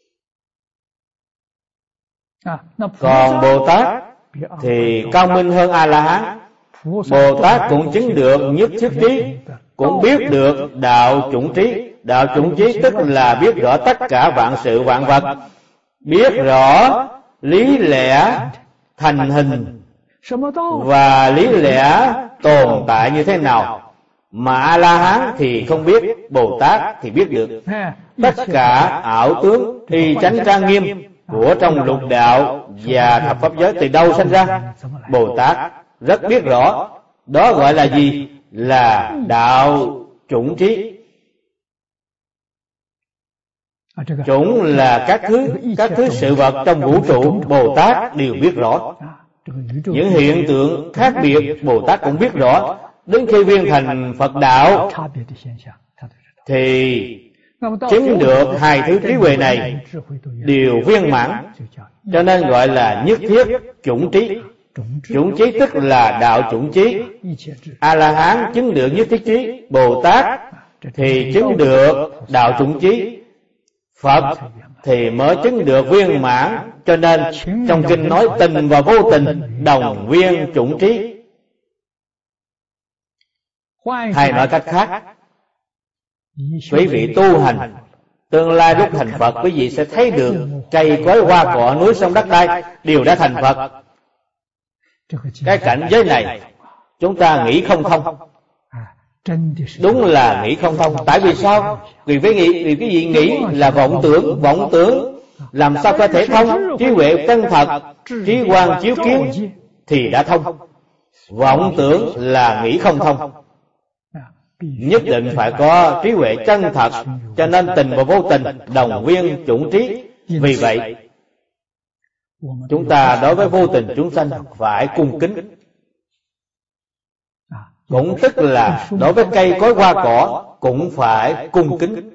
Còn Bồ Tát thì cao minh hơn A-la-hán. Bồ Tát cũng chứng được nhất thiết trí, cũng biết được đạo chủng trí. Đạo chủng trí tức là biết rõ tất cả vạn sự vạn vật, biết rõ lý lẽ thành hình và lý lẽ tồn tại như thế nào. Mà A-la-hán thì không biết, Bồ Tát thì biết được. Tất cả ảo tướng y chánh trang nghiêm của trong lục đạo và thập pháp giới từ đâu sanh ra, Bồ Tát rất biết rõ. Đó gọi là gì? Là đạo chủng trí. Chủng là các thứ sự vật trong vũ trụ, Bồ Tát đều biết rõ. Những hiện tượng khác biệt Bồ Tát cũng biết rõ. Đến khi viên thành Phật đạo thì chứng được hai thứ trí huệ này đều viên mãn, cho nên gọi là nhất thiết chủng trí. Chủng trí tức là đạo chủng trí. A-la-hán chứng được nhất thiết trí, Bồ Tát thì chứng được đạo chủng trí, Phật thì mới chứng được viên mãn. Cho nên trong kinh nói tình và vô tình đồng viên chủng trí. Hay nói cách khác, quý vị tu hành, tương lai lúc thành Phật, quý vị sẽ thấy được cây cối hoa cỏ, núi sông đất đai đều đã thành Phật. Cái cảnh giới này chúng ta nghĩ không thông. Đúng là nghĩ không thông. Tại vì sao? Vì quý vị nghĩ là vọng tưởng làm sao có thể thông? Trí huệ chân thật, trí quang chiếu kiến thì đã thông. Vọng tưởng là nghĩ không thông. Nhất định phải có trí huệ chân thật, cho nên tình và vô tình đồng viên chủng trí. Vì vậy chúng ta đối với vô tình chúng sanh phải cung kính, cũng tức là đối với cây cối hoa cỏ cũng phải cung kính,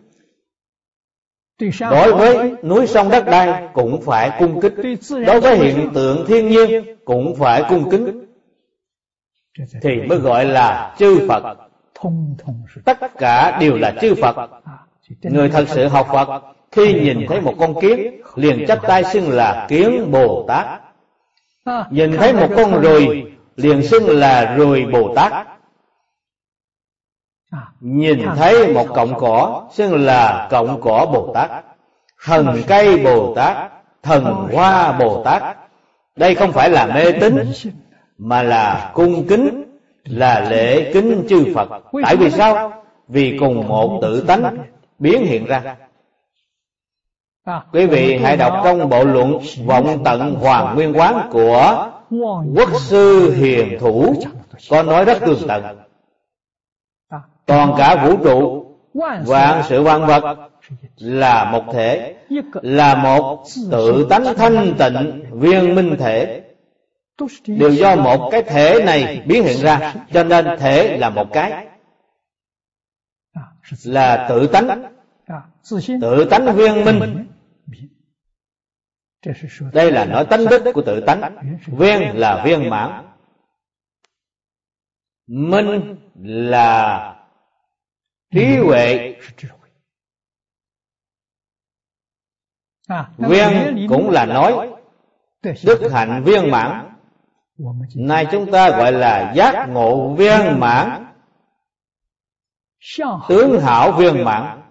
đối với núi sông đất đai cũng phải cung kính, đối với hiện tượng thiên nhiên cũng phải cung kính, thì mới gọi là chư Phật. Tất cả đều là chư Phật. Người thật sự học Phật, khi nhìn thấy một con kiến liền chắp tay xưng là kiến Bồ Tát, nhìn thấy một con ruồi liền xưng là ruồi Bồ Tát, nhìn thấy một cọng cỏ xưng là cọng cỏ Bồ Tát, thần cây Bồ Tát, thần hoa Bồ Tát. Đây không phải là mê tín, mà là cung kính, là lễ kính chư Phật. Tại vì sao? Vì cùng một tự tánh biến hiện ra. Quý vị hãy đọc trong bộ luận Vọng Tận Hoàng Nguyên Quán của Quốc sư Hiền Thủ, có nói rất tường tận. Toàn cả vũ trụ, vạn sự vạn vật là một thể, là một tự tánh thanh tịnh viên minh thể, đều do một cái thể này biến hiện ra. Cho nên thể là một cái, là tự tánh viên minh. Đây là nói tánh đức của tự tánh. Viên là viên mãn, minh là trí huệ. Viên cũng là nói đức hạnh viên mãn. Nay chúng ta gọi là giác ngộ viên mãn, tướng hảo viên mãn.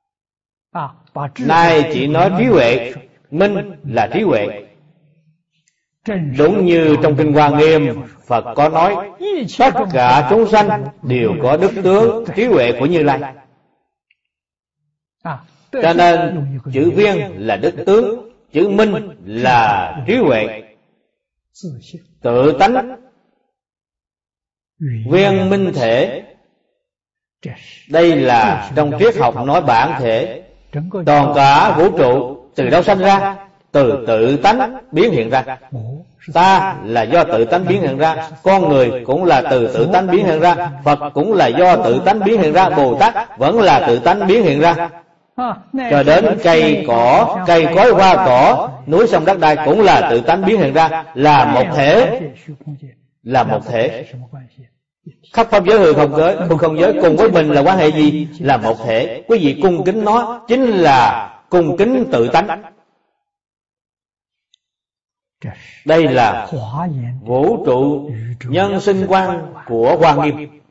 Nay chỉ nói trí huệ, minh là trí huệ. Đúng như trong Kinh Hoa Nghiêm, Phật có nói tất cả chúng sanh đều có đức tướng trí huệ của Như Lai. Cho nên chữ viên là đức tướng, chữ minh là trí huệ. Tự tánh viên minh thể, đây là trong triết học nói bản thể. Toàn cả vũ trụ từ đâu sanh ra? Từ tự tánh biến hiện ra. Ta là do tự tánh biến hiện ra, con người cũng là từ tự tánh biến hiện ra, Phật cũng là do tự tánh biến hiện ra, Bồ Tát vẫn là tự tánh biến hiện ra. Cho đến cây cỏ, cây cối hoa cỏ, núi sông đất đai cũng là tự tánh biến hiện ra, là một thể. Là một thể. Khắp pháp giới hư không giới cùng với mình là quan hệ gì? Là một thể. Quý vị cung kính nó chính là cung kính tự tánh. Đây là vũ trụ nhân sinh quan của Hoa Nghiêm.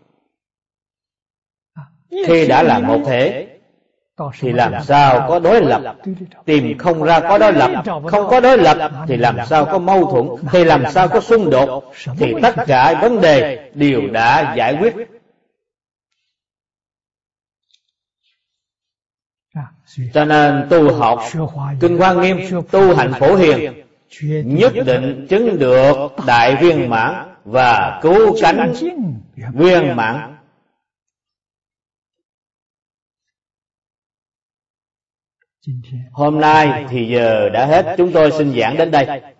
Khi đã là một thể thì làm sao có đối lập? Tìm không ra có đối lập. Không có đối lập thì làm sao có mâu thuẫn? Thì làm sao có xung đột? Thì tất cả vấn đề đều đã giải quyết. Cho nên tu học Kinh Hoa Nghiêm, tu hành Phổ Hiền, nhất định chứng được đại viên mãn và cứu cánh viên mãn. Hôm nay thì giờ đã hết, chúng tôi xin giảng đến đây.